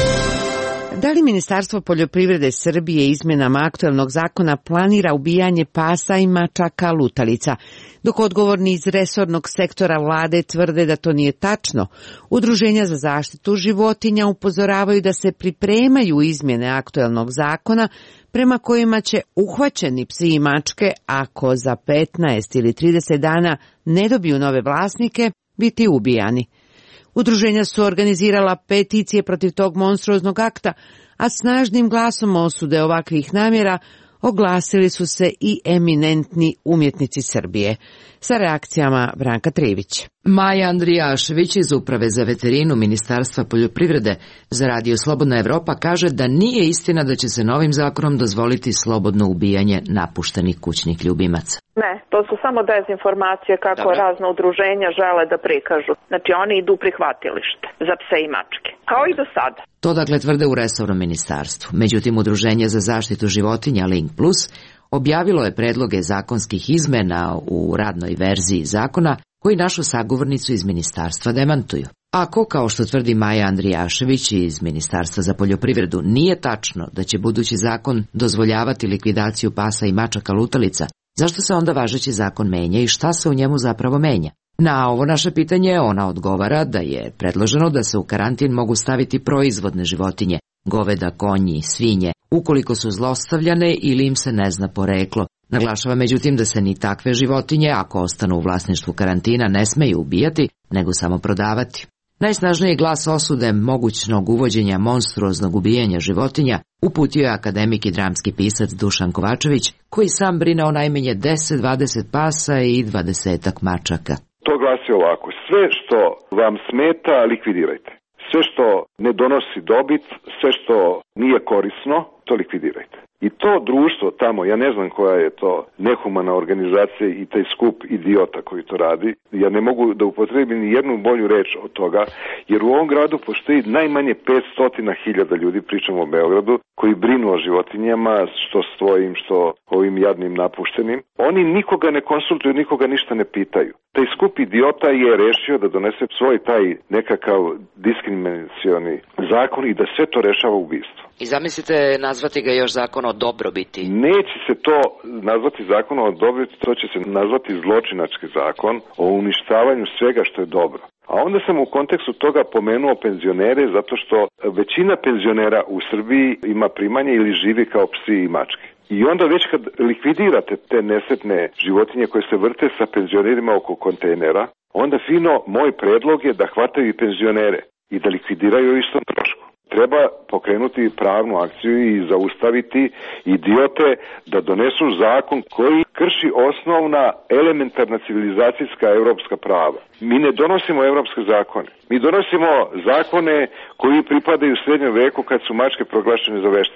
Speaker 1: Da li Ministarstvo poljoprivrede Srbije izmjenama aktuelnog zakona planira ubijanje pasa i mačaka lutalica? Dok odgovorni iz resornog sektora vlade tvrde da to nije tačno, udruženja za zaštitu životinja upozoravaju da se pripremaju izmjene aktuelnog zakona prema kojima će uhvaćeni psi i mačke, ako za 15 ili 30 dana ne dobiju nove vlasnike, biti ubijani. Udruženja su organizirala peticije protiv tog monstruoznog akta, a snažnim glasom osude ovakvih namjera oglasili su se i eminentni umjetnici Srbije. Sa reakcijama Branka Trivić.
Speaker 3: Maja Andrijašević iz Uprave za veterinu Ministarstva poljoprivrede za Radio Slobodna Evropa kaže da nije istina da će se novim zakonom dozvoliti slobodno ubijanje napuštenih kućnih ljubimaca.
Speaker 6: Ne, to su samo dezinformacije kako razna udruženja žele da prikažu. Znači oni idu u prihvatilište za pse i mačke, kao i do sada.
Speaker 3: To dakle tvrde u resornom ministarstvu. Međutim, Udruženje za zaštitu životinja Link Plus objavilo je predloge zakonskih izmena u radnoj verziji zakona koji našu sagovornicu iz ministarstva demantuju. Ako, kao što tvrdi Maja Andrijašević iz Ministarstva za poljoprivredu, nije tačno da će budući zakon dozvoljavati likvidaciju pasa i mačaka lutalica, zašto se onda važeći zakon menja i šta se u njemu zapravo menja? Na ovo naše pitanje ona odgovara da je predloženo da se u karantin mogu staviti proizvodne životinje, goveda, konji, svinje, ukoliko su zlostavljane ili im se ne zna poreklo. Naglašava međutim da se ni takve životinje, ako ostanu u vlasništvu karantina, ne smeju ubijati, nego samo prodavati. Najsnažniji glas osude mogućnog uvođenja monstruoznog ubijanja životinja uputio je akademik i dramski pisac Dušan Kovačević, koji sam brine o najmanje 10-20 pasa i 20 mačaka.
Speaker 7: To glasi ovako: sve što vam smeta, likvidirajte. Sve što ne donosi dobit, sve što nije korisno, to likvidirajte. I to društvo tamo, ja ne znam koja je to nehumana organizacija i taj skup idiota koji to radi, ja ne mogu da upotrebim ni jednu bolju reč od toga, jer u ovom gradu postoji najmanje 500.000 ljudi, pričamo o Beogradu, koji brinu o životinjama, što svojim, što ovim jadnim napuštenim. Oni nikoga ne konsultuju, nikoga ništa ne pitaju. Taj skup idiota je rešio da donese svoj taj nekakav diskriminacioni zakon i da sve to rešava ubijstvo.
Speaker 3: I zamislite nazvati ga još zakon o dobrobiti?
Speaker 7: Neće se to nazvati zakon o dobrobiti, to će se nazvati zločinački zakon o uništavanju svega što je dobro. A onda sam u kontekstu toga pomenuo penzionere, zato što većina penzionera u Srbiji ima primanje ili živi kao psi i mačke. I onda već kad likvidirate te nesretne životinje koje se vrte sa penzionerima oko kontejnera, onda fino moj predlog je da hvataju i penzionere i da likvidiraju istom trošku. Treba pokrenuti pravnu akciju i zaustaviti idiote da donesu zakon koji krši osnovna elementarna civilizacijska evropska prava. Mi ne donosimo evropske zakone. Mi donosimo zakone koji pripadaju srednjem veku kad su mačke proglašene za veštice.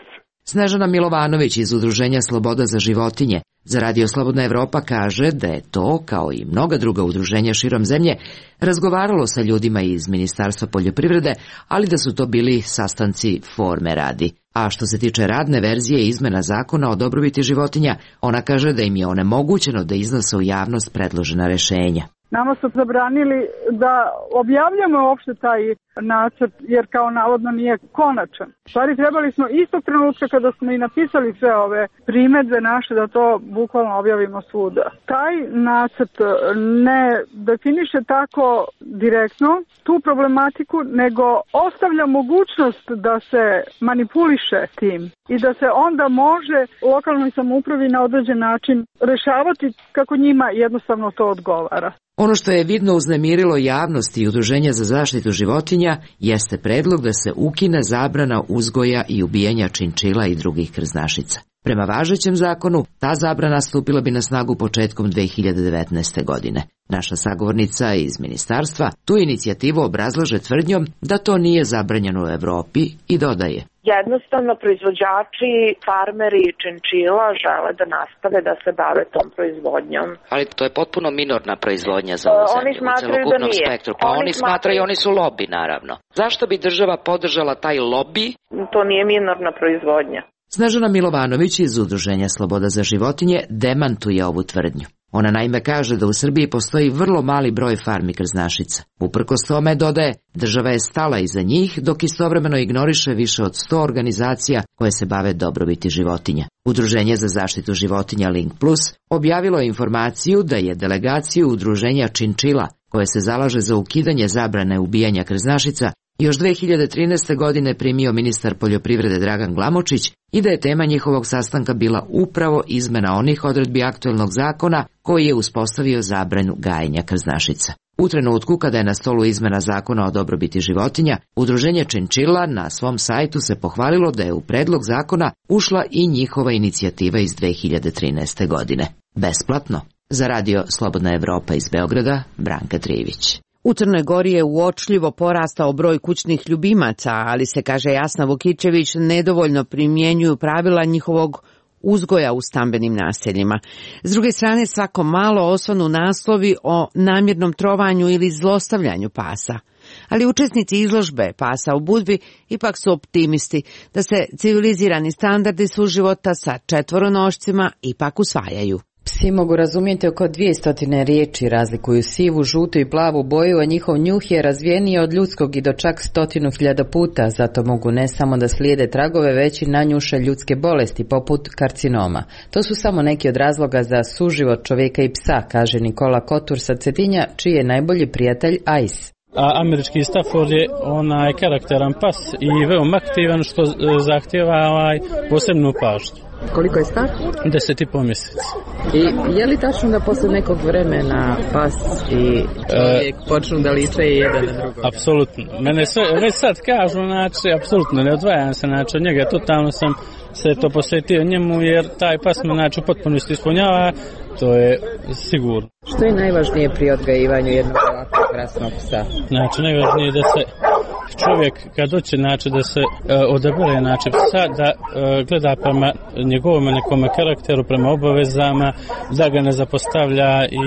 Speaker 3: Snežana Milovanović iz Udruženja Sloboda za životinje za Radio Slobodna Evropa kaže da je to, kao i mnoga druga udruženja širom zemlje, razgovaralo sa ljudima iz Ministarstva poljoprivrede, ali da su to bili sastanci forme radi. A što se tiče radne verzije izmena zakona o dobrobiti životinja, ona kaže da im je onemogućeno da iznose u javnost predložena rešenja.
Speaker 17: Nama su zabranili da objavljamo uopšte taj nacrt, jer kao navodno nije konačan. U stvari trebali smo istog trenutka kada smo i napisali sve ove primedbe naše da to bukvalno objavimo svuda. Taj nacrt ne definiše tako direktno tu problematiku, nego ostavlja mogućnost da se manipuliše tim i da se onda može lokalnoj samoupravi na određen način rešavati kako njima jednostavno to odgovara.
Speaker 3: Ono što je vidno uznemirilo javnost i Udruženja za zaštitu životinja jeste predlog da se ukine zabrana uzgoja i ubijanja činčila i drugih krznašica. Prema važećem zakonu, ta zabrana stupila bi na snagu početkom 2019. godine. Naša sagovornica iz ministarstva tu inicijativu obrazlaže tvrdnjom da to nije zabranjeno u Evropi i dodaje:
Speaker 6: jednostavno proizvođači, farmeri činčila žele da nastave da se bave tom proizvodnjom.
Speaker 18: Ali to je potpuno minorna proizvodnja za ovu zemlju u celokupnom spektru. Pa oni smatraju, oni su lobi, naravno. Zašto bi država podržala taj lobi?
Speaker 6: To nije minorna proizvodnja.
Speaker 3: Snežana Milovanović iz Udruženja Sloboda za životinje demantuje ovu tvrdnju. Ona naime kaže da u Srbiji postoji vrlo mali broj farmi krznašica. Uprkos tome, dodaje, država je stala iza njih, dok istovremeno ignoriše više od 100 organizacija koje se bave dobrobiti životinja. Udruženje za zaštitu životinja Link Plus objavilo je informaciju da je delegaciju Udruženja Činčila, koje se zalaže za ukidanje zabrane ubijanja krznašica, još 2013. godine primio ministar poljoprivrede Dragan Glamočić i da je tema njihovog sastanka bila upravo izmena onih odredbi aktuelnog zakona koji je uspostavio zabranu gajenja krznašica. U trenutku kada je na stolu izmena zakona o dobrobiti životinja, Udruženje Činčila na svom sajtu se pohvalilo da je u predlog zakona ušla i njihova inicijativa iz 2013. godine. Besplatno. Za Radio Slobodna Evropa iz Beograda, Branka Trivić.
Speaker 1: U Crnoj Gori je uočljivo porastao broj kućnih ljubimaca, ali se, kaže Jasna Vukičević, nedovoljno primjenjuju pravila njihovog uzgoja u stambenim naseljima. S druge strane, svako malo osvanu naslovi o namjernom trovanju ili zlostavljanju pasa. Ali učesnici izložbe Pasa u Budvi ipak su optimisti da se civilizirani standardi suživota sa četvoronošcima ipak usvajaju.
Speaker 8: Psi mogu razumjeti oko 200 riječi, razlikuju sivu, žutu i plavu boju, a njihov njuh je razvijeniji od ljudskog i do čak 100.000 puta, zato mogu ne samo da slijede tragove, već i nanjuše ljudske bolesti, poput karcinoma. To su samo neki od razloga za suživot čovjeka i psa, kaže Nikola Kotur sa Cetinja, čiji je najbolji prijatelj Ice.
Speaker 19: Američki Stafford je karakteran pas i veoma aktivan, što zahtjeva posebnu pažnju.
Speaker 8: Koliko je star?
Speaker 19: 10,5 mjeseci.
Speaker 8: I je li tačno da posle nekog vremena pas i čovjek počnu da liče i jedan na drugog?
Speaker 19: Apsolutno. Mene sve, već sad kažu, apsolutno ne odvajam se, od njega totalno sam se to posvetio njemu, jer taj pas me, u potpunosti ispunjava, to je sigurno.
Speaker 8: Što je najvažnije pri odgajivanju jednog ovakvog krasnog psa?
Speaker 19: Najvažnije je da se čovjek kad doće, da se odabere, psa, da gleda prema njegovom nekom karakteru, prema obavezama, da ga ne zapostavlja i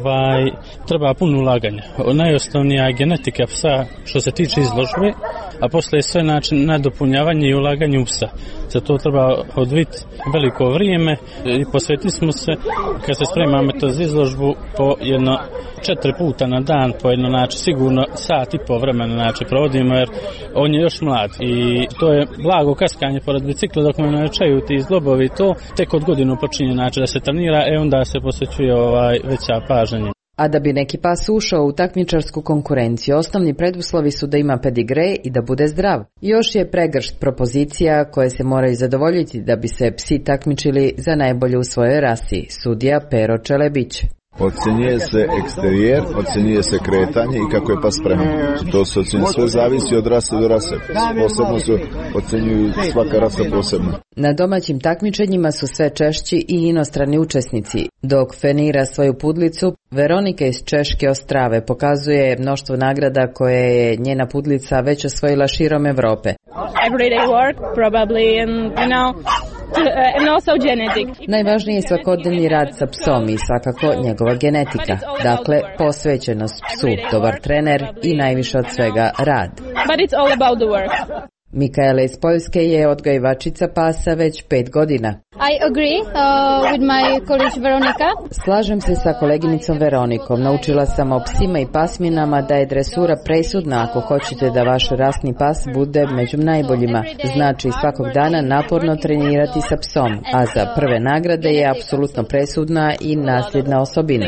Speaker 19: treba puno ulaganja. Najosnovnija je genetika psa što se tiče izložbe, a posle je sve nadopunjavanje i ulaganje u psa. Za to treba odviti veliko vrijeme i posvetili smo se, kad se spremamo to za izložbu, po 4 puta na dan, po sigurno sat i po vremena provodimo, jer on je još mlad i to je blago kaskanje pored bicikla dok me naučaju ti zglobovi, to tek od godinu počinje da se trenira, onda se posvećuje veća pažnja.
Speaker 8: A da bi neki pas ušao u takmičarsku konkurenciju, osnovni preduslovi su da ima pedigre i da bude zdrav. Još je pregršt propozicija koje se moraju zadovoljiti da bi se psi takmičili za najbolje u svojoj rasi, sudija Pero Čelebić.
Speaker 20: Ocenjuje se eksterijer, ocenjuje se kretanje i kako je pas spreman. To se ocenjuje, sve zavisi od rase do rase. Posebno se ocenjuju svaka rasa posebno.
Speaker 8: Na domaćim takmičenjima su sve češći i inostrani učesnici. Dok fenira svoju pudlicu, Veronika iz Češke Ostrave pokazuje mnoštvo nagrada koje je njena pudlica već osvojila širom Evrope.
Speaker 21: Everyday work, probably, and also genetic.
Speaker 8: Najvažniji je svakodnevni rad sa psom i svakako njegova genetika. Dakle, posvećenost psu, dobar trener i najviše od svega rad.
Speaker 21: But it's all about the work.
Speaker 8: Mikaela iz Poljske je odgajivačica pasa već 5 godina.
Speaker 21: I agree with my colleague Veronica.
Speaker 8: Slažem se sa koleginicom Veronikom. Naučila sam o psima i pasminama da je dresura presudna ako hoćete da vaš rasni pas bude među najboljima. Znači svakog dana naporno trenirati sa psom, a za prve nagrade je apsolutno presudna i nasljedna osobina.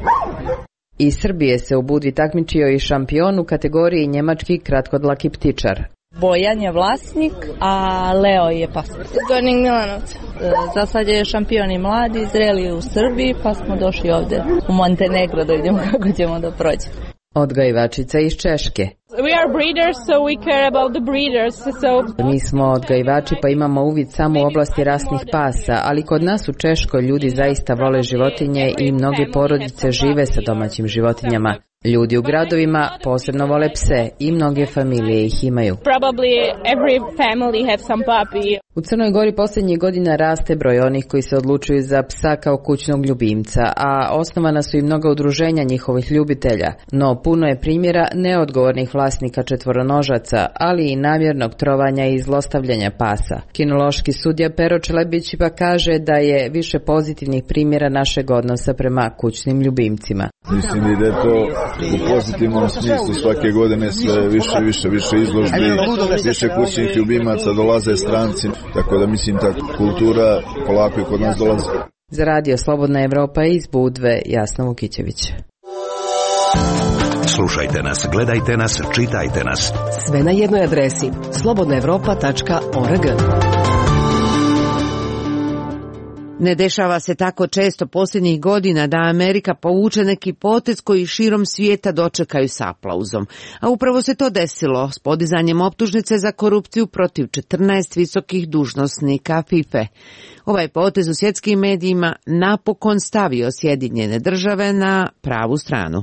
Speaker 8: Iz Srbije se u Budvi takmičio i šampion u kategoriji njemački kratkodlaki ptičar.
Speaker 22: Bojan je vlasnik, a Leo je pas.
Speaker 21: Gornjeg Milanovca.
Speaker 22: Za sad je šampion i mladi, zreli u Srbiji, pa smo došli ovdje u Montenegro da vidimo kako ćemo da prođemo.
Speaker 8: Odgajivačica iz Češke.
Speaker 21: We are breeders, so we care about the breeders.
Speaker 8: Mi smo odgajivači pa imamo uvid samo u oblasti rasnih pasa, ali kod nas u Češkoj ljudi zaista vole životinje i mnoge porodice žive sa domaćim životinjama. Ljudi u gradovima posebno vole pse i mnoge familije ih imaju.
Speaker 21: Probably every family have some puppy.
Speaker 8: U Crnoj Gori posljednjih godina raste broj onih koji se odlučuju za psa kao kućnog ljubimca, a osnovana su i mnoga udruženja njihovih ljubitelja. No puno je primjera neodgovornih vlasnika četvoronožaca, ali i namjernog trovanja i zlostavljanja pasa. Kinološki sudija Pero Čelebić pa kaže da je više pozitivnih primjera našeg odnosa prema kućnim ljubimcima.
Speaker 20: Mislim i da je to u pozitivnom smislu svake godine sve više izložbi, više kućnih ljubimaca, dolaze stranci, tako da mislim ta kultura polako i kod nas dolazi.
Speaker 8: Za Radio Slobodna Evropa iz Budve, Jasna Vukićević.
Speaker 2: Slušajte nas, gledajte nas, čitajte nas.
Speaker 23: Sve na jednoj adresi slobodnaevropa.org.
Speaker 1: Ne dešava se tako često posljednjih godina da Amerika povuče neki potez koji širom svijeta dočekaju s aplauzom. A upravo se to desilo s podizanjem optužnice za korupciju protiv 14 visokih dužnosnika FIFA. Ovaj potez u svjetskim medijima napokon stavio Sjedinjene Države na pravu stranu.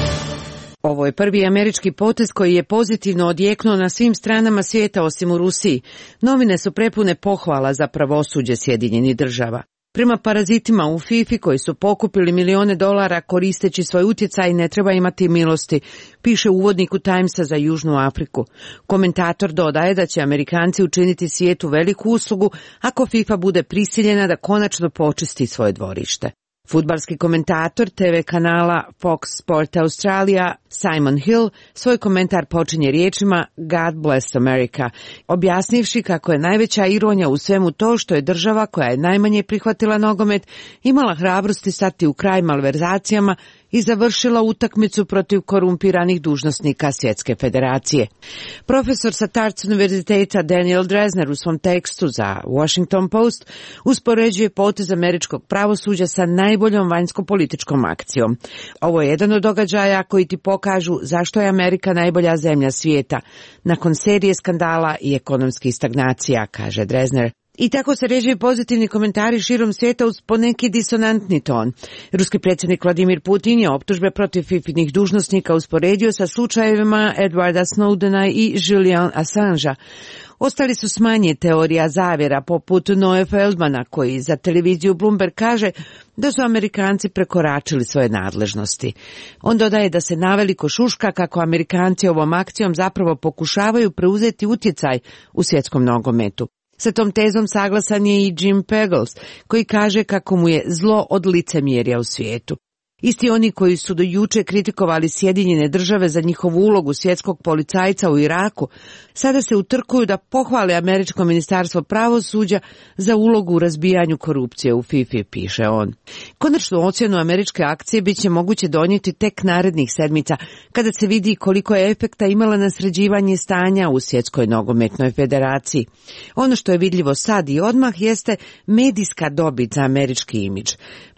Speaker 1: Ovo je prvi američki potez koji je pozitivno odjeknuo na svim stranama svijeta osim u Rusiji. Novine su prepune pohvala za pravosuđe Sjedinjenih Država. Prema parazitima u FIFA koji su pokupili $milijone koristeći svoj utjecaj ne treba imati milosti, piše uvodnik u Timesa za Južnu Afriku. Komentator dodaje da će Amerikanci učiniti svijetu veliku uslugu ako FIFA bude prisiljena da konačno počisti svoje dvorište. Fudbalski komentator TV kanala Fox Sport Australia Simon Hill svoj komentar počinje riječima God bless America, objasnivši kako je najveća ironija u svemu to što je država koja je najmanje prihvatila nogomet imala hrabrosti stati u kraj malverzacijama i završila utakmicu protiv korumpiranih dužnosnika Svjetske federacije. Profesor sa Tufts univerziteta Daniel Drezner u svom tekstu za Washington Post uspoređuje potez američkog pravosuđa sa najboljom vanjsko-političkom akcijom. Ovo je jedan od događaja koji ti pokažu zašto je Amerika najbolja zemlja svijeta nakon serije skandala i ekonomskih stagnacija, kaže Drezner. I tako se ređuju pozitivni komentari širom svijeta uz poneki disonantni ton. Ruski predsjednik Vladimir Putin je optužbe protiv FIFA-nih dužnosnika usporedio sa slučajevima Edwarda Snowdena i Julian Assangea. Ostali su s manje teorija zavjera poput Noe Feldmana koji za televiziju Bloomberg kaže da su Amerikanci prekoračili svoje nadležnosti. On dodaje da se naveliko šuška kako Amerikanci ovom akcijom zapravo pokušavaju preuzeti utjecaj u svjetskom nogometu. Sa tom tezom saglasan je i Jim Pagels, koji kaže kako mu je zlo od licemjerja u svijetu. Isti oni koji su do juče kritikovali Sjedinjene Države za njihovu ulogu svjetskog policajca u Iraku, sada se utrkuju da pohvale američko ministarstvo pravosuđa za ulogu u razbijanju korupcije u FIFA, piše on. Konačnu ocjenu američke akcije bit će moguće donijeti tek narednih sedmica, kada se vidi koliko je efekta imala na sređivanje stanja u Svjetskoj nogometnoj federaciji. Ono što je vidljivo sad i odmah jeste medijska dobit za američki imidž.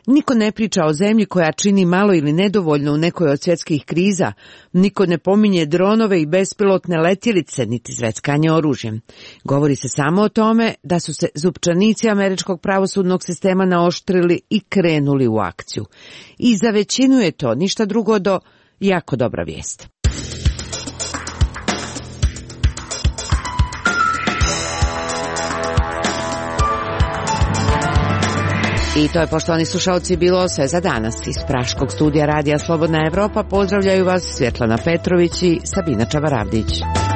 Speaker 1: Niko ne priča o zemlji koja čini malo ili nedovoljno u nekoj od svjetskih kriza, niko ne pominje dronove i bespilotne letjelice, niti zveckanje oružjem. Govori se samo o tome da su se zupčanici američkog pravosudnog sistema naoštrili i krenuli u akciju. I za većinu je to ništa drugo do jako dobra vijest. I to je, poštovani slušalci, bilo sve za danas. Iz praškog studija Radija Slobodna Evropa pozdravljaju vas Svjetlana Petrović i Sabina Čavaravdić.